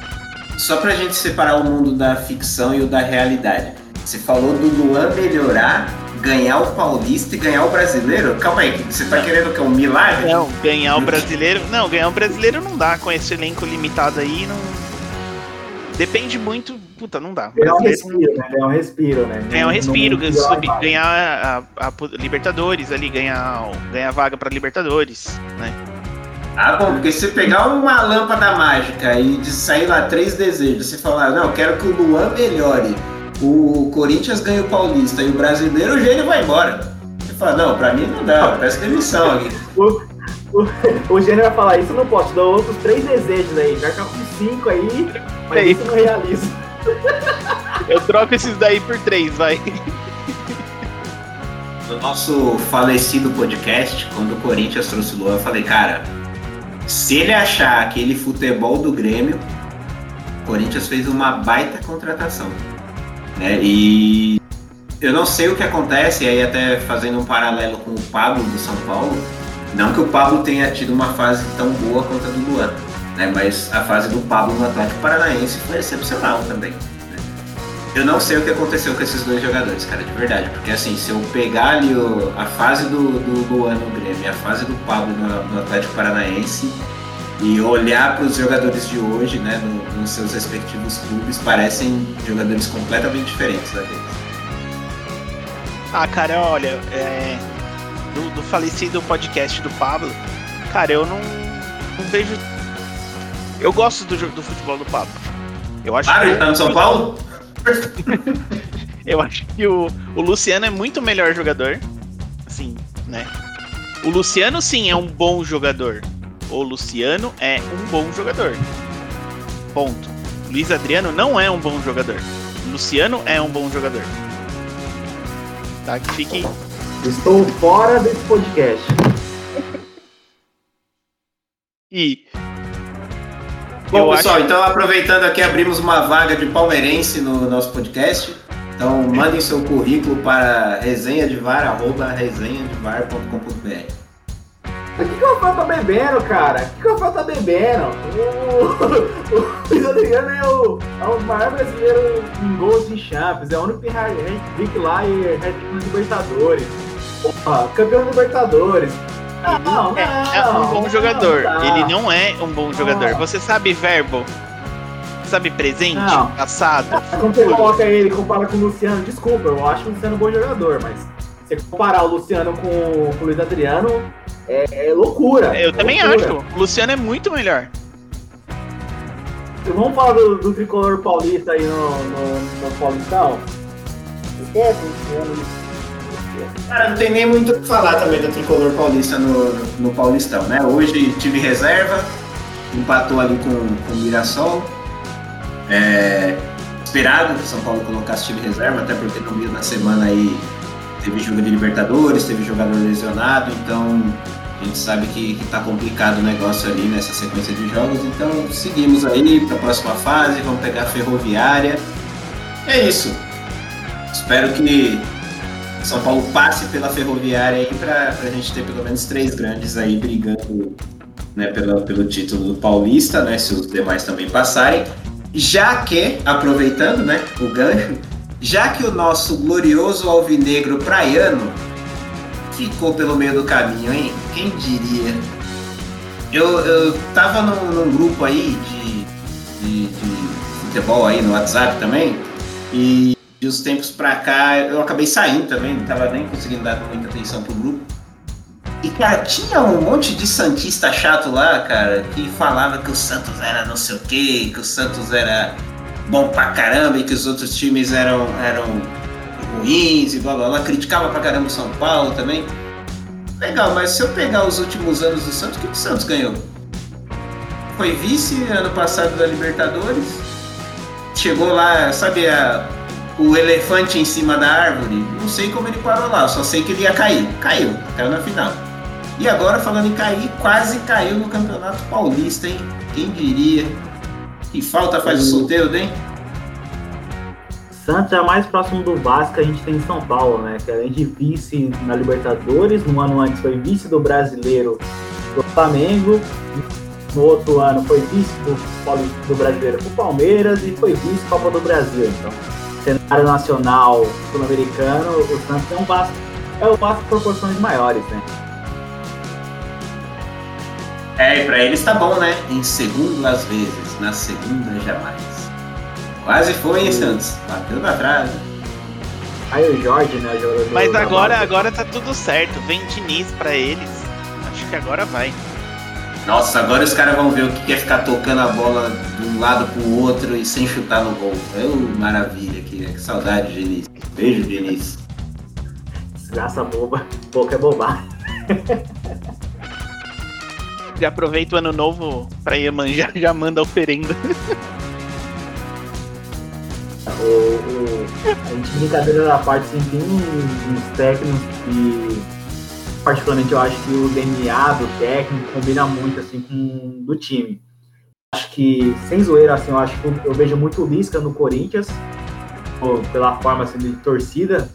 só pra gente separar o mundo da ficção e o da realidade. Você falou do Luan melhorar, ganhar o Paulista e ganhar o Brasileiro? Calma aí, você tá querendo que é um milagre? Não, ganhar o Brasileiro... Não, ganhar o Brasileiro não dá, com esse elenco limitado aí, não... Depende muito... Puta, não dá. Ganhar um respiro, né? Ganhar um respiro, né? Ganhar um respiro, não, não subir, ganhar a, a, a Libertadores ali, ganhar, ganhar vaga pra Libertadores, né? Ah, bom, porque se você pegar uma lâmpada mágica e de sair lá três desejos, você falar, não, eu quero que o Luan melhore, o Corinthians ganhe o Paulista e o Brasileiro, o gênio vai embora. Você fala, não, pra mim não dá, peço demissão aqui. O, o, o gênio vai falar, isso não posso, te dou outros três desejos aí, já acabou com cinco aí, mas é isso não realiza. Eu troco esses daí por três, vai. No nosso falecido podcast, quando o Corinthians trouxe o Luan, eu falei, cara, se ele achar aquele futebol do Grêmio, o Corinthians fez uma baita contratação, né? E eu não sei o que acontece, e aí até fazendo um paralelo com o Pablo do São Paulo, não que o Pablo tenha tido uma fase tão boa quanto a do Luan, né? Mas a fase do Pablo no Atlético Paranaense foi excepcional também, né? Eu não sei o que aconteceu com esses dois jogadores, cara, de verdade, porque assim, se eu pegar ali o, a fase do, do Luan no Grêmio e a fase do Pablo no, no Atlético Paranaense e olhar para os jogadores de hoje, né, no, nos seus respectivos clubes, parecem jogadores completamente diferentes daqueles. Ah, cara, olha, é, do, do falecido podcast do Pablo, cara, eu não, não vejo... Eu gosto do, do futebol do Pablo. Eu acho Claro, que ele tá no São Paulo? Eu acho que o, o Luciano é muito melhor jogador. Assim, né? O Luciano, sim, é um bom jogador. O Luciano é um bom jogador. Ponto. O Luiz Adriano não é um bom jogador. O Luciano é um bom jogador. Tá? Que fique... Estou fora desse podcast. E... Bom, eu pessoal, acho... então aproveitando aqui, abrimos uma vaga de palmeirense no nosso podcast. Então mandem seu currículo para resenhadevar arroba resenhadevar ponto com ponto b r. O que, que o Rafael tá bebendo, cara? O que, que o Rafael tá bebendo? O, o Luiz Adriano é o, é o maior brasileiro em gols de Champions. É o único que tem hat-trick lá e hat-trick nos Libertadores. Opa, campeão da Libertadores. Não, não, é, é um bom não, jogador. não, não. Ele não é um bom jogador. Não. Você sabe verbo? Sabe presente? Não. Passado? Quando você coloca ele e compara com o Luciano, desculpa, eu acho o Luciano um bom jogador, mas se você comparar o Luciano com, com o Luiz Adriano, é, é loucura. Eu é também loucura. acho. O Luciano é muito melhor. Vamos falar do, do tricolor paulista aí no, no, no Paulistão? Esquece, Luciano. Cara, não tem nem muito o que falar também do tricolor paulista no, no Paulistão, né? Hoje tive reserva, empatou ali com, com o Mirassol. É, esperado que o São Paulo colocasse time reserva, até porque no meio da semana aí teve jogo de Libertadores, teve jogador lesionado, então a gente sabe que, que tá complicado o negócio ali nessa sequência de jogos, então seguimos aí para a próxima fase, vamos pegar a Ferroviária. É isso. Espero que São Paulo passe pela Ferroviária aí para a gente ter pelo menos três grandes aí brigando, né, pelo, pelo título do Paulista, né, se os demais também passarem. Já que, aproveitando, né, o gancho, já que o nosso glorioso alvinegro praiano ficou pelo meio do caminho, hein? Quem diria? Eu, eu tava num, num grupo aí de, de, de futebol aí no WhatsApp também, e de uns tempos pra cá eu acabei saindo também, não tava nem conseguindo dar muita atenção pro grupo. E, cara, tinha um monte de santista chato lá, cara, que falava que o Santos era não sei o quê, que o Santos era bom pra caramba e que os outros times eram, eram ruins e blá blá blá, criticava pra caramba o São Paulo também. Legal, mas se eu pegar os últimos anos do Santos, o que o Santos ganhou? Foi vice ano passado da Libertadores, chegou lá, sabe, a, o elefante em cima da árvore, não sei como ele parou lá, só sei que ele ia cair, caiu, caiu na final. E agora, falando em cair, quase caiu no Campeonato Paulista, hein? Quem diria? Que falta faz o solteiro, hein? Santos é o mais próximo do Vasco que a gente tem em São Paulo, né? Que além de vice na Libertadores, no ano antes foi vice do Brasileiro do Flamengo, no outro ano foi vice do, do Brasileiro pro Palmeiras e foi vice Copa do Brasil. Então, cenário nacional sul-americano, o Santos é um Vasco, é o Vasco de proporções maiores, né? É, e pra eles tá bom, né? Em segundo às vezes, na segunda jamais. Quase foi, hein, Santos? Bateu na trave. Aí o Jorge, né, o jogador. Mas agora, agora tá tudo certo. Vem Diniz pra eles. Acho que agora vai. Nossa, agora os caras vão ver o que é ficar tocando a bola de um lado pro outro e sem chutar no gol. É uma maravilha, que, que saudade, Diniz. Beijo, Diniz. Desgraça boba, pouco é bobagem. Já aproveita o ano novo pra Iemanjá, já manda a oferenda. O, o, a gente, brincadeira da parte, assim, tem uns técnicos que, particularmente, eu acho que o D N A do técnico combina muito, assim, com do time. Acho que, sem zoeira, assim, eu acho que eu, eu vejo muito o Lisca no Corinthians, ou, pela forma, assim, de torcida.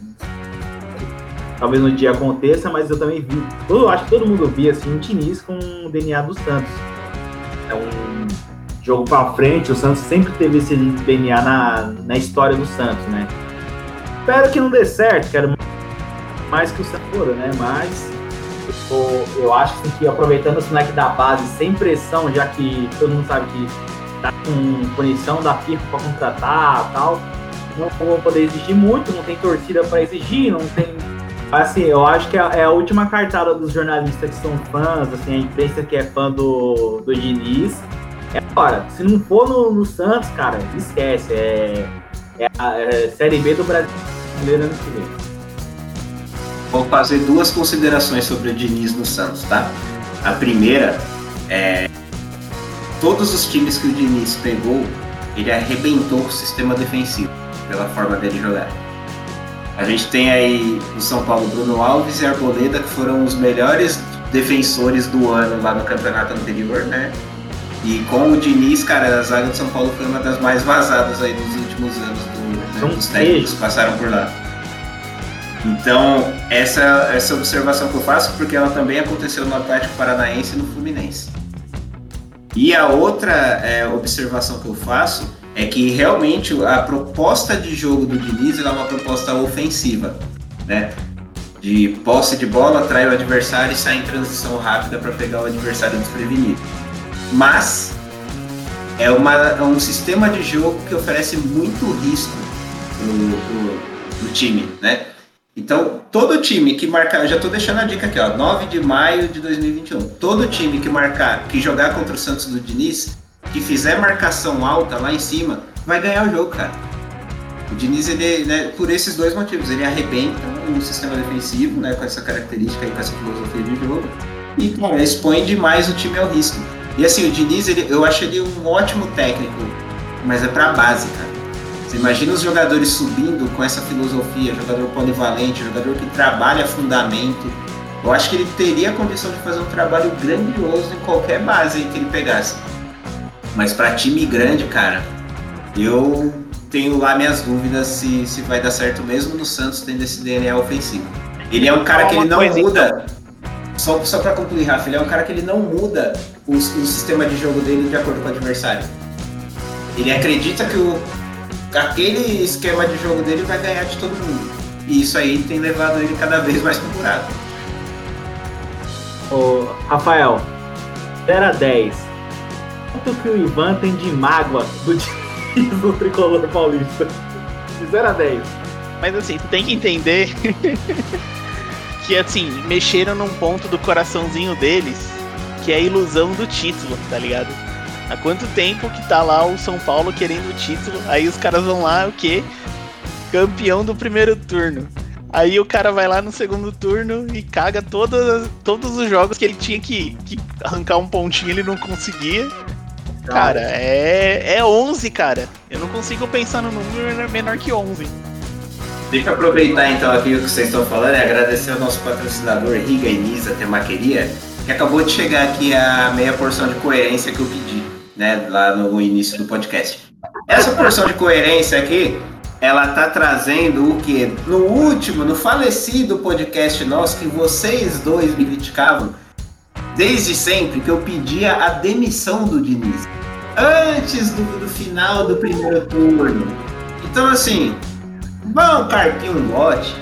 Talvez no dia aconteça, mas eu também vi, eu acho que todo mundo via, assim, o Diniz com o D N A do Santos. É um jogo pra frente, o Santos sempre teve esse D N A na, na história do Santos, né? Espero que não dê certo, quero mais que o Santos, né? Mas eu, eu acho assim, que aproveitando o moleque da base sem pressão, já que todo mundo sabe que tá com punição da FIFA pra contratar e tal, não vão poder exigir muito, não tem torcida pra exigir, não tem. Assim, eu acho que é a última cartada dos jornalistas que são fãs, assim, a imprensa que é fã do, do Diniz. É agora, se não for no, no Santos, cara, esquece. É, é a é Série B do Brasileiro ano que vem. Vou fazer duas considerações sobre o Diniz no Santos, tá? A primeira é... Todos os times que o Diniz pegou, ele arrebentou o sistema defensivo, pela forma dele jogar. A gente tem aí no São Paulo Bruno Alves e Arboleda, que foram os melhores defensores do ano lá no campeonato anterior, né? E com o Diniz, cara, a zaga de São Paulo foi uma das mais vazadas aí nos últimos anos do, né, dos técnicos que passaram por lá. Então, essa, essa observação que eu faço, porque ela também aconteceu no Atlético Paranaense e no Fluminense. E a outra é, observação que eu faço é que realmente a proposta de jogo do Diniz é uma proposta ofensiva, né? De posse de bola, atrai o adversário e sai em transição rápida para pegar o adversário desprevenido. Mas é, uma, é um sistema de jogo que oferece muito risco pro, pro, pro time, né? Então, todo time que marcar, eu já tô deixando a dica aqui, ó, nove de maio de dois mil e vinte e um, todo time que marcar, que jogar contra o Santos do Diniz, que fizer marcação alta lá em cima, vai ganhar o jogo, cara. O Diniz, ele, né, por esses dois motivos, ele arrebenta o sistema defensivo, né, com essa característica e com essa filosofia de jogo, e, cara, expõe demais o time ao risco. E assim, o Diniz, ele, eu acho ele um ótimo técnico, mas é pra base, cara. Você imagina os jogadores subindo com essa filosofia, jogador polivalente, jogador que trabalha fundamento. Eu acho que ele teria a condição de fazer um trabalho grandioso em qualquer base que ele pegasse. Mas para time grande, cara, eu tenho lá minhas dúvidas se, se vai dar certo mesmo no Santos tendo esse D N A ofensivo. Ele é um cara que ele não muda, só, só para concluir, Rafa, ele é um cara que ele não muda o, o sistema de jogo dele de acordo com o adversário. Ele acredita que o, aquele esquema de jogo dele vai ganhar de todo mundo. E isso aí tem levado ele cada vez mais pro buraco. Ô, Rafael, zero a dez. Quanto que o Ivan tem de mágoa do time do tricolor paulista? De zero a dez. Mas assim, tu tem que entender que assim, mexeram num ponto do coraçãozinho deles, que é a ilusão do título, tá ligado? Há quanto tempo que tá lá o São Paulo querendo o título, aí os caras vão lá, o quê? Campeão do primeiro turno. Aí o cara vai lá no segundo turno e caga todas, todos os jogos que ele tinha que, que arrancar um pontinho, ele não conseguia. Cara, é, é onze, cara. Eu não consigo pensar no número menor que onze. Deixa eu aproveitar então aqui o que vocês estão falando e agradecer ao nosso patrocinador Riga e Nisa Temaqueria, que acabou de chegar aqui a meia porção de coerência que eu pedi, né, lá no início do podcast. Essa porção de coerência aqui, ela tá trazendo o que? No último, no falecido podcast nosso, que vocês dois me criticavam, desde sempre, que eu pedia a demissão do Diniz, antes do, do final do primeiro turno. Então assim, vamos partir um lote.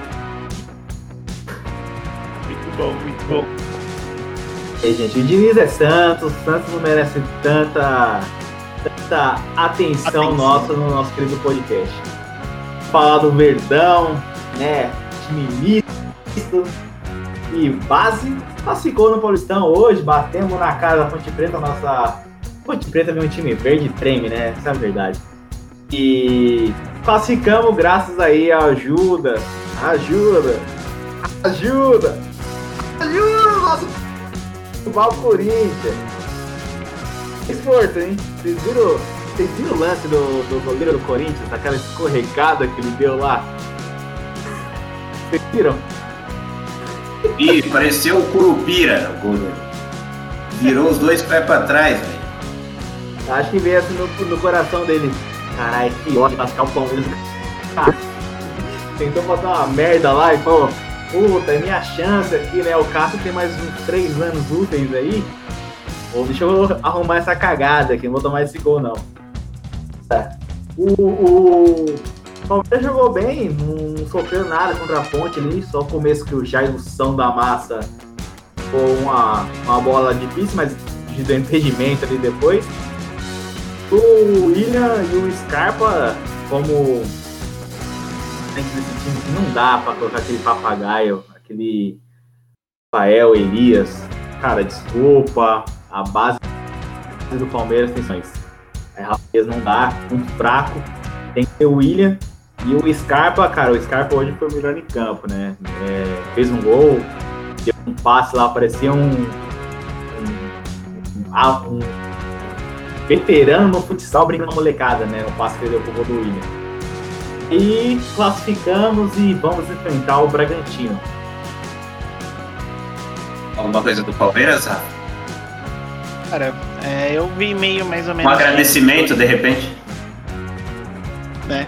Muito bom, muito bom. E, gente, o Diniz é Santos, o Santos não merece tanta, tanta atenção, atenção nossa no nosso querido podcast. Falar do Verdão, né, time misto e base, classificou no Paulistão hoje, batemos na cara da Ponte Preta, nossa Ponte Preta vem um time verde treme, né, essa é a verdade. E classificamos graças aí à ajuda, ajuda, ajuda, ajuda, nosso Val Corinthians. Esforço, hein? Vocês viram, vocês viram o lance do, do goleiro do Corinthians, aquela escorregada que ele deu lá? Vocês viram? Ih, pareceu o Curupira, o goleiro. Virou os dois pés pra trás, velho. Acho que veio assim no, no coração dele. Caralho, que ódio lascar o Palmeiras. Tentou botar uma merda lá e falou: puta, é minha chance aqui, né? O Cássio tem mais uns três anos úteis aí. Ou deixa eu arrumar essa cagada aqui, não vou tomar esse gol, não. O, o, o Palmeiras jogou bem, não sofreu nada contra a Ponte ali, só o começo que o Jailson da Massa foi uma, uma bola difícil, mas deu impedimento ali depois. O William e o Scarpa, como tem que nesse time que não dá pra colocar aquele papagaio, aquele Rafael, Elias, cara, desculpa, a base do Palmeiras tem sonhos. É, Rafael não dá, muito fraco, tem que ter o William e o Scarpa, cara, o Scarpa hoje foi o melhor em campo, né? É, fez um gol, deu um passe lá, parecia um, um, um, um veterano no futsal brincando com a molecada, né? O passe que ele deu pro gol do William. E classificamos e vamos enfrentar o Bragantino. Alguma coisa do Palmeiras, Rafa? Cara, é, eu vi meio mais ou menos... Um agradecimento, de repente? Né?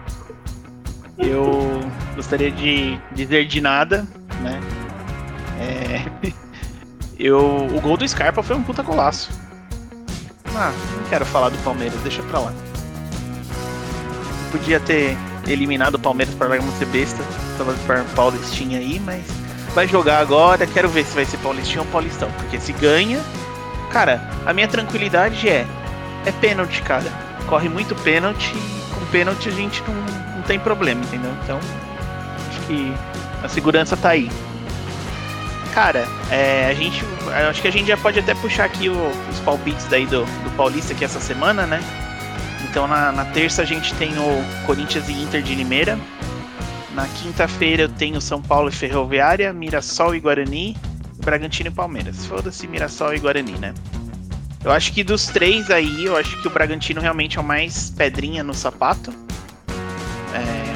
Eu gostaria de dizer de nada, né? É, eu, o gol do Scarpa foi um puta golaço. Ah, não quero falar do Palmeiras, deixa pra lá. Podia ter eliminado o Palmeiras para largar ser besta, pela Paulistinha aí, mas vai jogar agora, quero ver se vai ser Paulistinha ou Paulistão, porque se ganha, cara, a minha tranquilidade é é pênalti, cara, corre muito pênalti, e com pênalti a gente não, não tem problema, entendeu? Então, acho que a segurança tá aí. Cara, é, a gente, acho que a gente já pode até puxar aqui o, os palpites daí do, do Paulista aqui essa semana, né? Então na, na terça a gente tem o Corinthians e Inter de Limeira. Na quinta-feira eu tenho São Paulo e Ferroviária, Mirassol e Guarani, Bragantino e Palmeiras. Foda-se Mirassol e Guarani, né? Eu acho que dos três aí, eu acho que o Bragantino realmente é o mais pedrinha no sapato.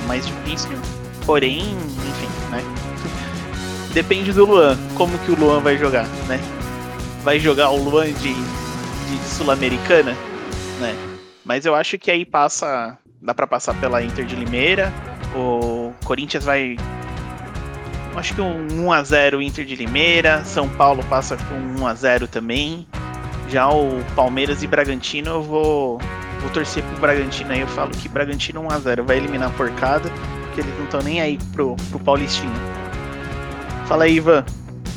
mais difícil. Porém, enfim, né? Depende do Luan, como que o Luan vai jogar, né? Vai jogar o Luan de, de Sul-Americana, né? Mas eu acho que aí passa, dá pra passar pela Inter de Limeira. O Corinthians vai, acho que um um a zero Inter de Limeira. São Paulo passa com um a zero também. Já o Palmeiras e Bragantino eu vou, vou torcer pro Bragantino aí. Eu falo que Bragantino um a zero vai eliminar a porcada, porque eles não estão nem aí pro, pro Paulistinho. Fala aí, Ivan.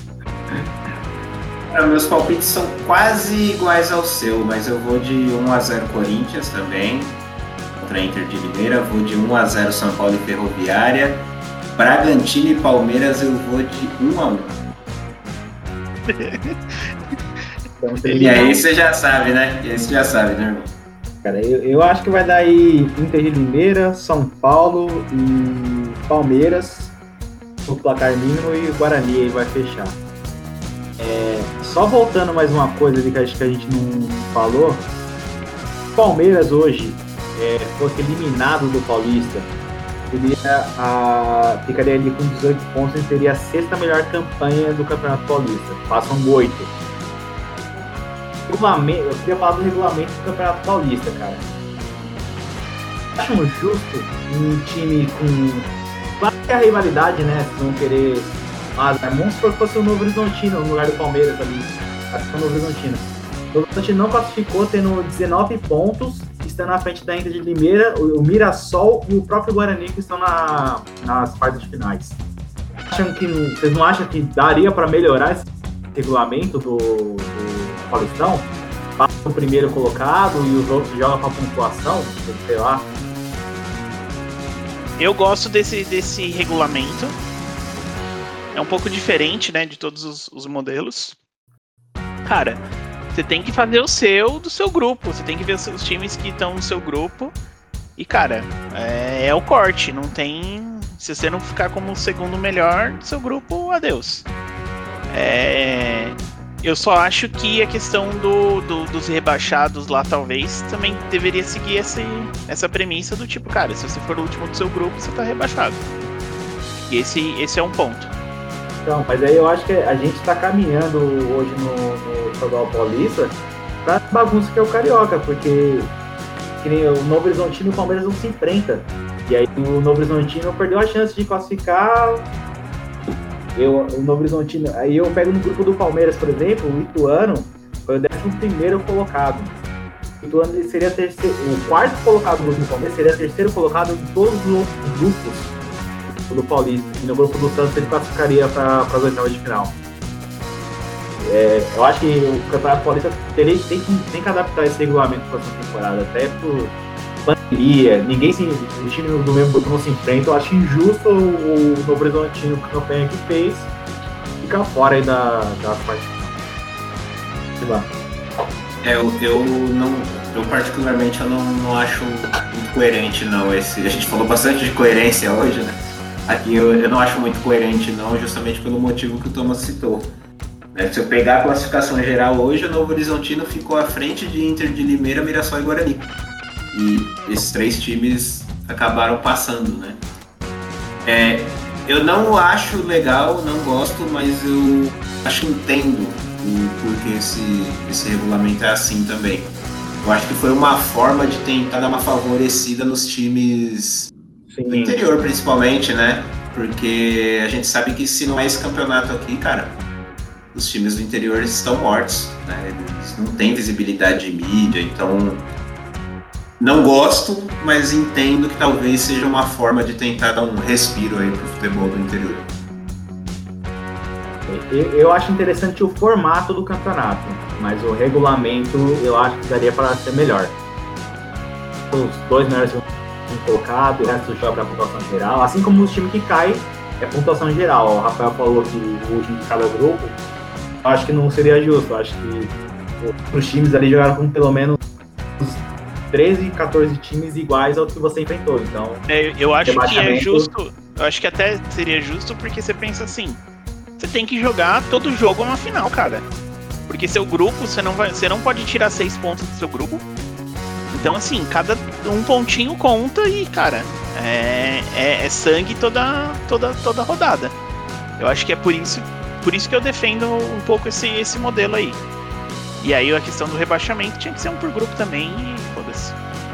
Meus palpites são quase iguais ao seu, mas eu vou de um a zero Corinthians também, contra a Inter de Limeira. Vou de um a zero São Paulo e Ferroviária. Bragantino e Palmeiras eu vou de um a um. E aí você já sabe, né? E aí você já sabe, né, irmão? Cara, eu, eu acho que vai dar aí Inter de Limeira, São Paulo e Palmeiras no placar mínimo, e o Guarani aí vai fechar. É, só voltando mais uma coisa ali que acho que a gente não falou. Palmeiras hoje é, fosse eliminado do Paulista, teria a, ficaria ali com dezoito pontos e teria a sexta melhor campanha do Campeonato Paulista. Passam oito. Regulamento, eu queria falar do regulamento do Campeonato Paulista, cara. Acham justo um time com... Claro que a rivalidade, né? Vocês vão querer... Mas é monstro que fosse o Novo Horizontino no lugar do Palmeiras ali. Acho que foi o Novo Horizontino. O Novo Horizontino não classificou, tendo dezenove pontos, estando na frente da Inter de Limeira, o, o Mirassol e o próprio Guarani, que estão na, nas quartas finais. Acham que, vocês não acham que daria para melhorar esse regulamento do, do Paulistão? Passa o primeiro colocado e os outros jogam para pontuação? Sei lá. Eu gosto desse, desse regulamento. É um pouco diferente, né, de todos os, os modelos. Cara, você tem que fazer o seu do seu grupo. Você tem que ver os, os times que estão no seu grupo. E, cara, é, é o corte. Não tem... Se você não ficar como o segundo melhor do seu grupo, adeus. É... Eu só acho que a questão do, do, dos rebaixados lá, talvez, também deveria seguir esse, essa premissa do tipo, cara, se você for o último do seu grupo, você tá rebaixado. E esse, esse é um ponto. Então, mas aí eu acho que a gente tá caminhando hoje no, no Estadual Paulista pra bagunça que é o Carioca, porque que nem o Novo Horizontino e o Palmeiras não se enfrentam. E aí o Novo Horizontino perdeu a chance de classificar. Eu, o Novo Horizontino, aí eu pego no grupo do Palmeiras, por exemplo, o Ituano foi o décimo primeiro colocado. O Ituano ele seria terceiro, o quarto colocado do grupo do Palmeiras seria terceiro colocado em todos os outros grupos do Paulista. E no grupo do Santos ele classificaria para as oitavas de final. É, eu acho que o Campeonato Paulista teria, tem, que, tem que adaptar esse regulamento para essa temporada, até por pandemia, ninguém se, o time do mesmo grupo não se enfrenta. Eu acho injusto o, o Novo Horizontino, com a campanha que fez, ficar fora aí da, da parte final. É, eu, eu não, eu particularmente eu não, não acho muito coerente não esse, a gente falou bastante de coerência hoje, né? Aqui eu, eu não acho muito coerente não, justamente pelo motivo que o Thomas citou. É, se eu pegar a classificação geral hoje, o Novo Horizontino ficou à frente de Inter de Limeira, Mirassol e Guarani. E esses três times acabaram passando, né? É, eu não acho legal, não gosto, mas eu acho que entendo o porquê esse, esse regulamento é assim também. Eu acho que foi uma forma de tentar dar uma favorecida nos times Sim. do interior, principalmente, né? Porque a gente sabe que se não é esse campeonato aqui, cara, os times do interior estão mortos, né? Eles não têm visibilidade de mídia, então... Não gosto, mas entendo que talvez seja uma forma de tentar dar um respiro aí pro futebol do interior. Eu acho interessante o formato do campeonato, mas o regulamento eu acho que daria para ser melhor. Os dois melhores colocados, o resto joga a pontuação geral, assim como os times que caem é pontuação geral. O Rafael falou que o último de cada grupo, eu acho que não seria justo. Eu acho que os times ali jogaram com pelo menos treze, quatorze times iguais ao que você enfrentou, então... É, eu acho que é justo, eu acho que até seria justo porque você pensa assim, você tem que jogar todo jogo uma final, cara. Porque seu grupo, você não, vai, você não pode tirar seis pontos do seu grupo, Então, assim, cada um pontinho conta e, cara, é, é, é sangue toda, toda, toda rodada. Eu acho que é por isso, por isso que eu defendo um pouco esse, esse modelo aí. E aí a questão do rebaixamento tinha que ser um por grupo também e foda-se.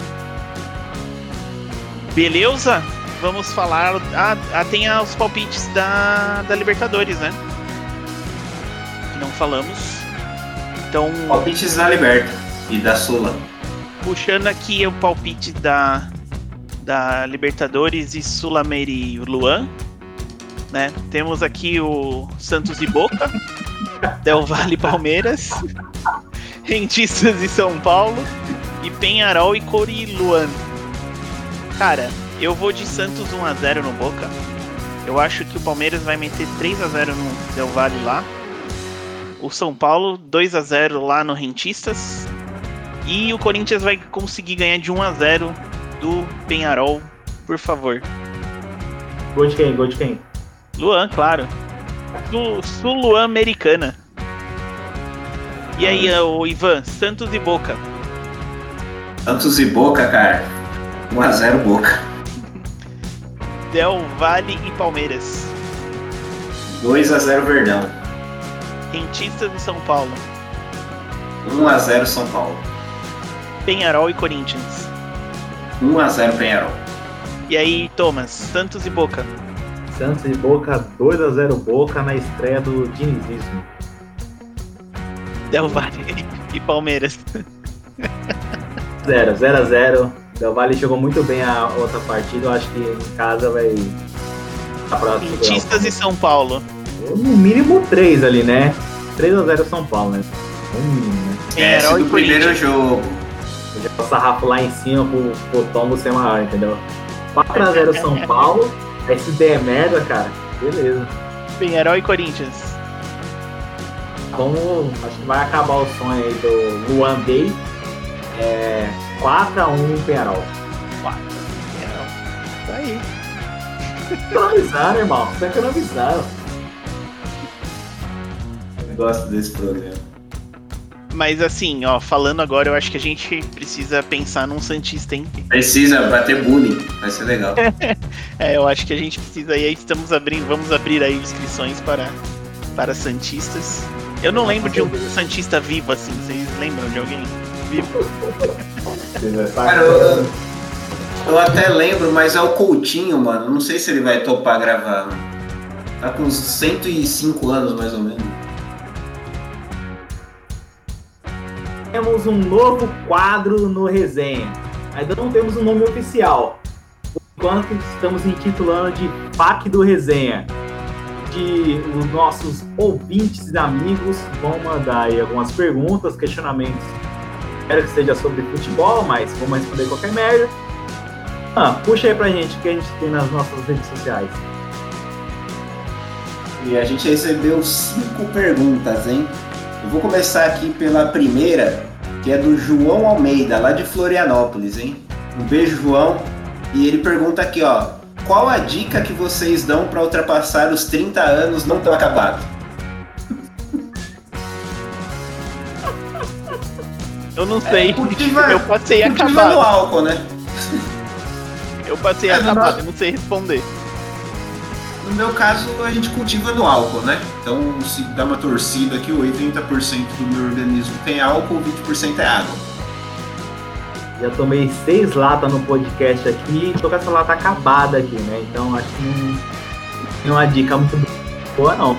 Beleza? Vamos falar... Ah, ah, tem os palpites da, da Libertadores, né? Que não falamos. Então... Palpites da Liberta e da Sula. Puxando aqui o palpite da, da Libertadores e Sul-América Luan, né? Temos aqui o Santos e Boca, Del Valle e Palmeiras, Rentistas e São Paulo e Penharol e Cori Luan. Cara, eu vou de Santos um a zero no Boca. Eu acho que o Palmeiras vai meter três a zero no Del Valle lá. O São Paulo dois a zero lá no Rentistas. E o Corinthians vai conseguir ganhar de um a zero do Penharol, por favor. Gol de quem? Gol de quem? Luan, claro. Sul-Luan-Americana. E aí, o Ivan, Santos e Boca. Santos e Boca, cara. um a zero Boca. Del Valle e Palmeiras. dois a zero Verdão. Rentistas e São Paulo. um a zero São Paulo. Penharol e Corinthians. um a zero Penharol. E aí, Thomas, Santos e Boca. Santos e Boca, dois a zero Boca na estreia do dinizismo. Del Valle e Palmeiras. zero a zero. Del Valle jogou muito bem a outra partida. Eu acho que em casa vai... Rentistas e São Paulo. No mínimo três ali, né? três a zero São Paulo, né? No mínimo, né? Penharol e primeiro jogo. O sarrafo lá em cima pro, pro tombo ser maior, entendeu? quatro a zero São Paulo, aí se der merda, cara, beleza. Penharol e Corinthians. Vamos, acho que vai acabar o sonho aí do Luan Day. É, quatro a um Penharol. quatro Penharol. Tá aí. Economizaram, irmão, tá economizaram. Eu gosto desse programa. Mas assim, ó, falando agora, eu acho que a gente precisa pensar num Santista, hein? Precisa bater bullying, vai ser legal. É, eu acho que a gente precisa, e aí estamos abrindo, vamos abrir aí inscrições para, para Santistas. Eu não lembro de um Santista vivo assim, vocês lembram de alguém vivo? Cara, eu, eu até lembro, mas é o Coutinho, mano, não sei se ele vai topar gravar, mano. Tá com uns cento e cinco anos, mais ou menos. Temos um novo quadro no Resenha. Ainda não temos um nome oficial. Por enquanto estamos intitulando de F A Q do Resenha. Que os nossos ouvintes e amigos vão mandar aí algumas perguntas, questionamentos. Espero que seja sobre futebol, mas vamos responder qualquer merda. Ah, puxa aí pra gente o que a gente tem nas nossas redes sociais. E a gente recebeu cinco perguntas, hein? Eu vou começar aqui pela primeira, que é do João Almeida, lá de Florianópolis, hein? Um beijo, João. E ele pergunta aqui, ó. Qual a dica que vocês dão para ultrapassar os trinta anos não tão acabado? Eu não sei. É, cultiva, eu passei cultiva acabado. no álcool, né? Eu passei É, acabado, no... eu não sei responder. No meu caso, a gente cultiva no álcool, né? Então, se dá uma torcida aqui, oitenta por cento do meu organismo tem álcool, vinte por cento é água. Já tomei seis latas no podcast aqui e tô com essa lata acabada aqui, né? Então, acho que não tem uma dica muito boa, não.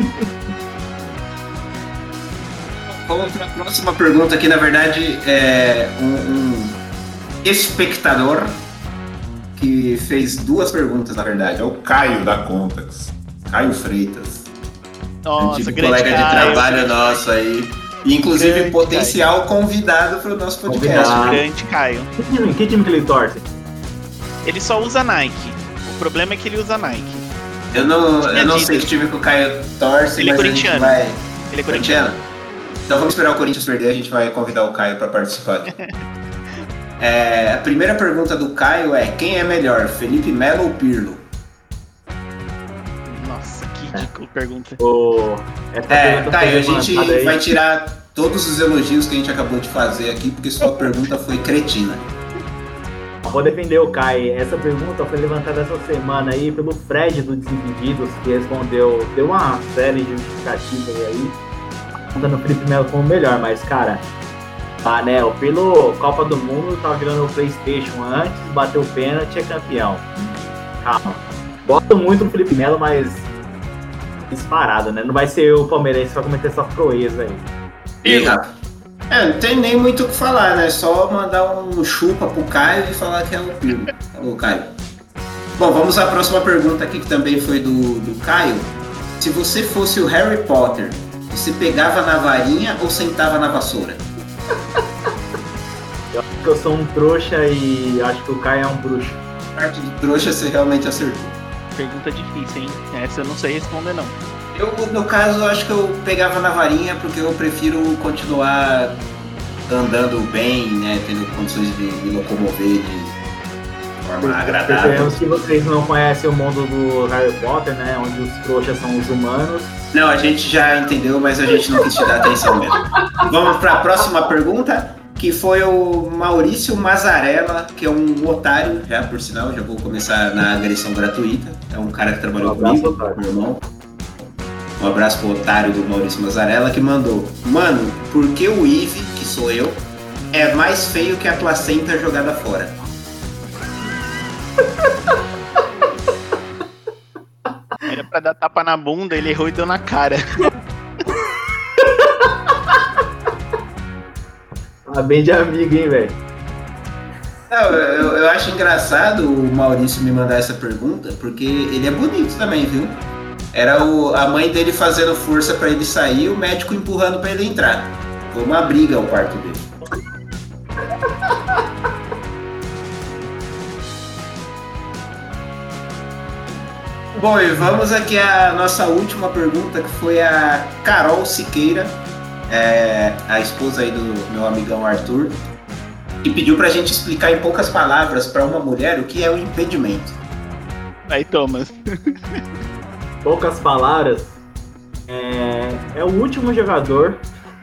Vamos para a próxima pergunta aqui, na verdade, é um, um espectador que fez duas perguntas, na verdade. É o Caio da Contax. Caio Freitas. Nossa, antigo grande colega Caio, de trabalho nosso aí. E, inclusive, grande potencial Caio. Convidado para o nosso podcast. Convidado. Grande Caio. Que time, que time que ele torce? Ele só usa Nike. O problema é que ele usa Nike. Eu não, eu não Adidas. sei que time que o Caio torce, Ele é mas corintiano. a gente vai... Ele é corintiano. Então vamos esperar o Corinthians perder, a gente vai convidar o Caio para participar aqui. É, a primeira pergunta do Caio é: quem é melhor, Felipe Melo ou Pirlo? Nossa, que ridículo. pergunta. Oh, essa É, pergunta Caio, foi a gente levantada aí. vai tirar todos os elogios que a gente acabou de fazer aqui, porque sua pergunta foi cretina. Vou defender o Kai. Essa pergunta foi levantada essa semana aí pelo Fred do Desimpedidos, que respondeu, deu uma série de justificativas aí, contando o Felipe Melo como melhor, mas, cara, tá, né, pelo Copa do Mundo, tava virando o PlayStation antes, bateu o pênalti, é campeão. Calma. Gosto muito do Felipe Melo, mas disparado, né? Não vai ser o palmeirense que vai cometer essa proeza aí. E, Rafa? É, não tem nem muito o que falar, né? Só mandar um chupa pro Caio e falar que é o Piro. Falou, Caio. Bom, vamos à próxima pergunta aqui, que também foi do, do Caio. Se você fosse o Harry Potter, você pegava na varinha ou sentava na vassoura? Eu acho que eu sou um trouxa e acho que o Caio é um bruxo. Parte de trouxa você realmente acertou. Pergunta difícil, hein? Essa eu não sei responder, não. Eu, no caso, acho que eu pegava na varinha porque eu prefiro continuar andando bem, né? Tendo condições de me locomover de forma agradável. Percebemos que vocês não conhecem o mundo do Harry Potter, né? Onde os trouxas são os humanos. Não, a gente já entendeu, mas a gente não quis te dar atenção mesmo. Vamos para a próxima pergunta, que foi o Maurício Mazzarella, que é um otário, já por sinal, já vou começar na agressão gratuita. É um cara que trabalhou Um abraço, comigo, otário. meu irmão. Um abraço pro otário do Maurício Mazzarella, que mandou: Mano, por que o Ive, que sou eu, é mais feio que a placenta jogada fora? Era pra dar tapa na bunda, ele errou e deu na cara. Ah, bem de amigo, hein, velho? Não, eu, eu acho engraçado o Maurício me mandar essa pergunta, porque ele é bonito também, viu? Era o, a mãe dele fazendo força pra ele sair e o médico empurrando pra ele entrar. Foi uma briga o quarto dele. Bom, e vamos aqui à nossa última pergunta, que foi a Carol Siqueira, é, a esposa aí do meu amigão Arthur, que pediu pra gente explicar em poucas palavras pra uma mulher o que é o impedimento. Aí, Thomas. Poucas palavras, é, é o último jogador.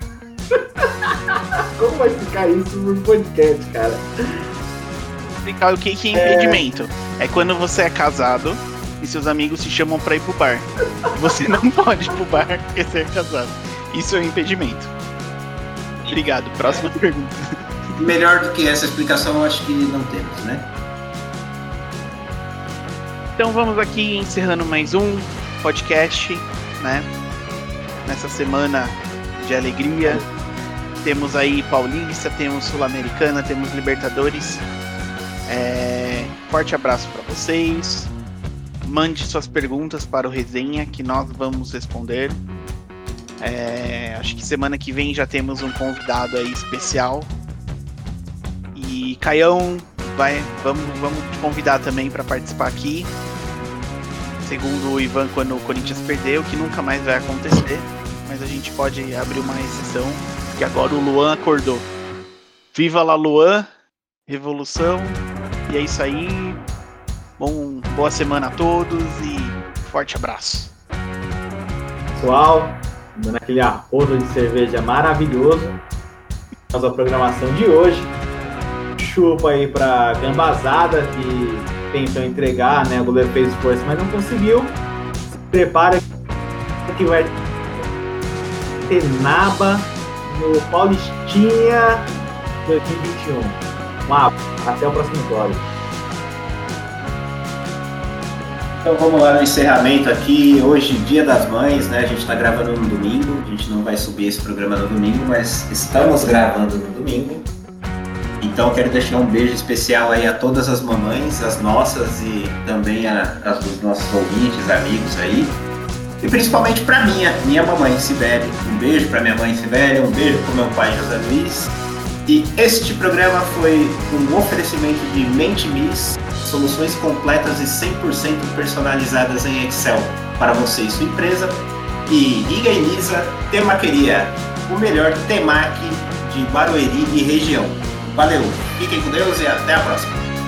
Como vai ficar isso no podcast, cara? Explicar o que que é impedimento. É... é quando você é casado e seus amigos te chamam pra ir pro bar. Você não pode ir pro bar porque você é casado. Isso é um impedimento. Obrigado. Próxima pergunta. Melhor do que essa explicação, eu acho que não temos, né? Então vamos aqui encerrando mais um podcast, né? Nessa semana de alegria. Temos aí Paulista, temos Sul-Americana, temos Libertadores. É... Forte abraço para vocês. Mande suas perguntas para o Resenha, que nós vamos responder. É... Acho que semana que vem já temos um convidado aí especial. E Caião, vai, vamos, vamos te convidar também para participar aqui. Segundo o Ivan, quando o Corinthians perdeu, que nunca mais vai acontecer, mas a gente pode abrir uma exceção, porque agora o Luan acordou. Viva lá, Luan, revolução, e é isso aí. Bom, boa semana a todos e forte abraço. Pessoal, dando aquele arrodo de cerveja maravilhoso, faz a programação de hoje. Chupa aí pra Gambazada, que tentou entregar, né? O goleiro fez esforço, mas não conseguiu. Se prepara que vai ter Naba no Paulistinha dois mil e vinte e um. Um abraço, até o próximo episódio. Então vamos lá no encerramento aqui. Hoje, Dia das Mães, né? A gente tá gravando no domingo. A gente não vai subir esse programa no domingo, mas estamos gravando no domingo. Então quero deixar um beijo especial aí a todas as mamães, as nossas e também a, as dos nossos ouvintes, amigos aí. E principalmente pra minha, minha mamãe, Sibeli. Um beijo pra minha mãe, Sibeli, um beijo pro meu pai, José Luiz. E este programa foi um oferecimento de Mentimis, soluções completas e cem por cento personalizadas em Excel para você e sua empresa. E Iga e Nisa Temaqueria, o melhor temaki de Barueri e região. Valeu, fiquem com Deus e até a próxima.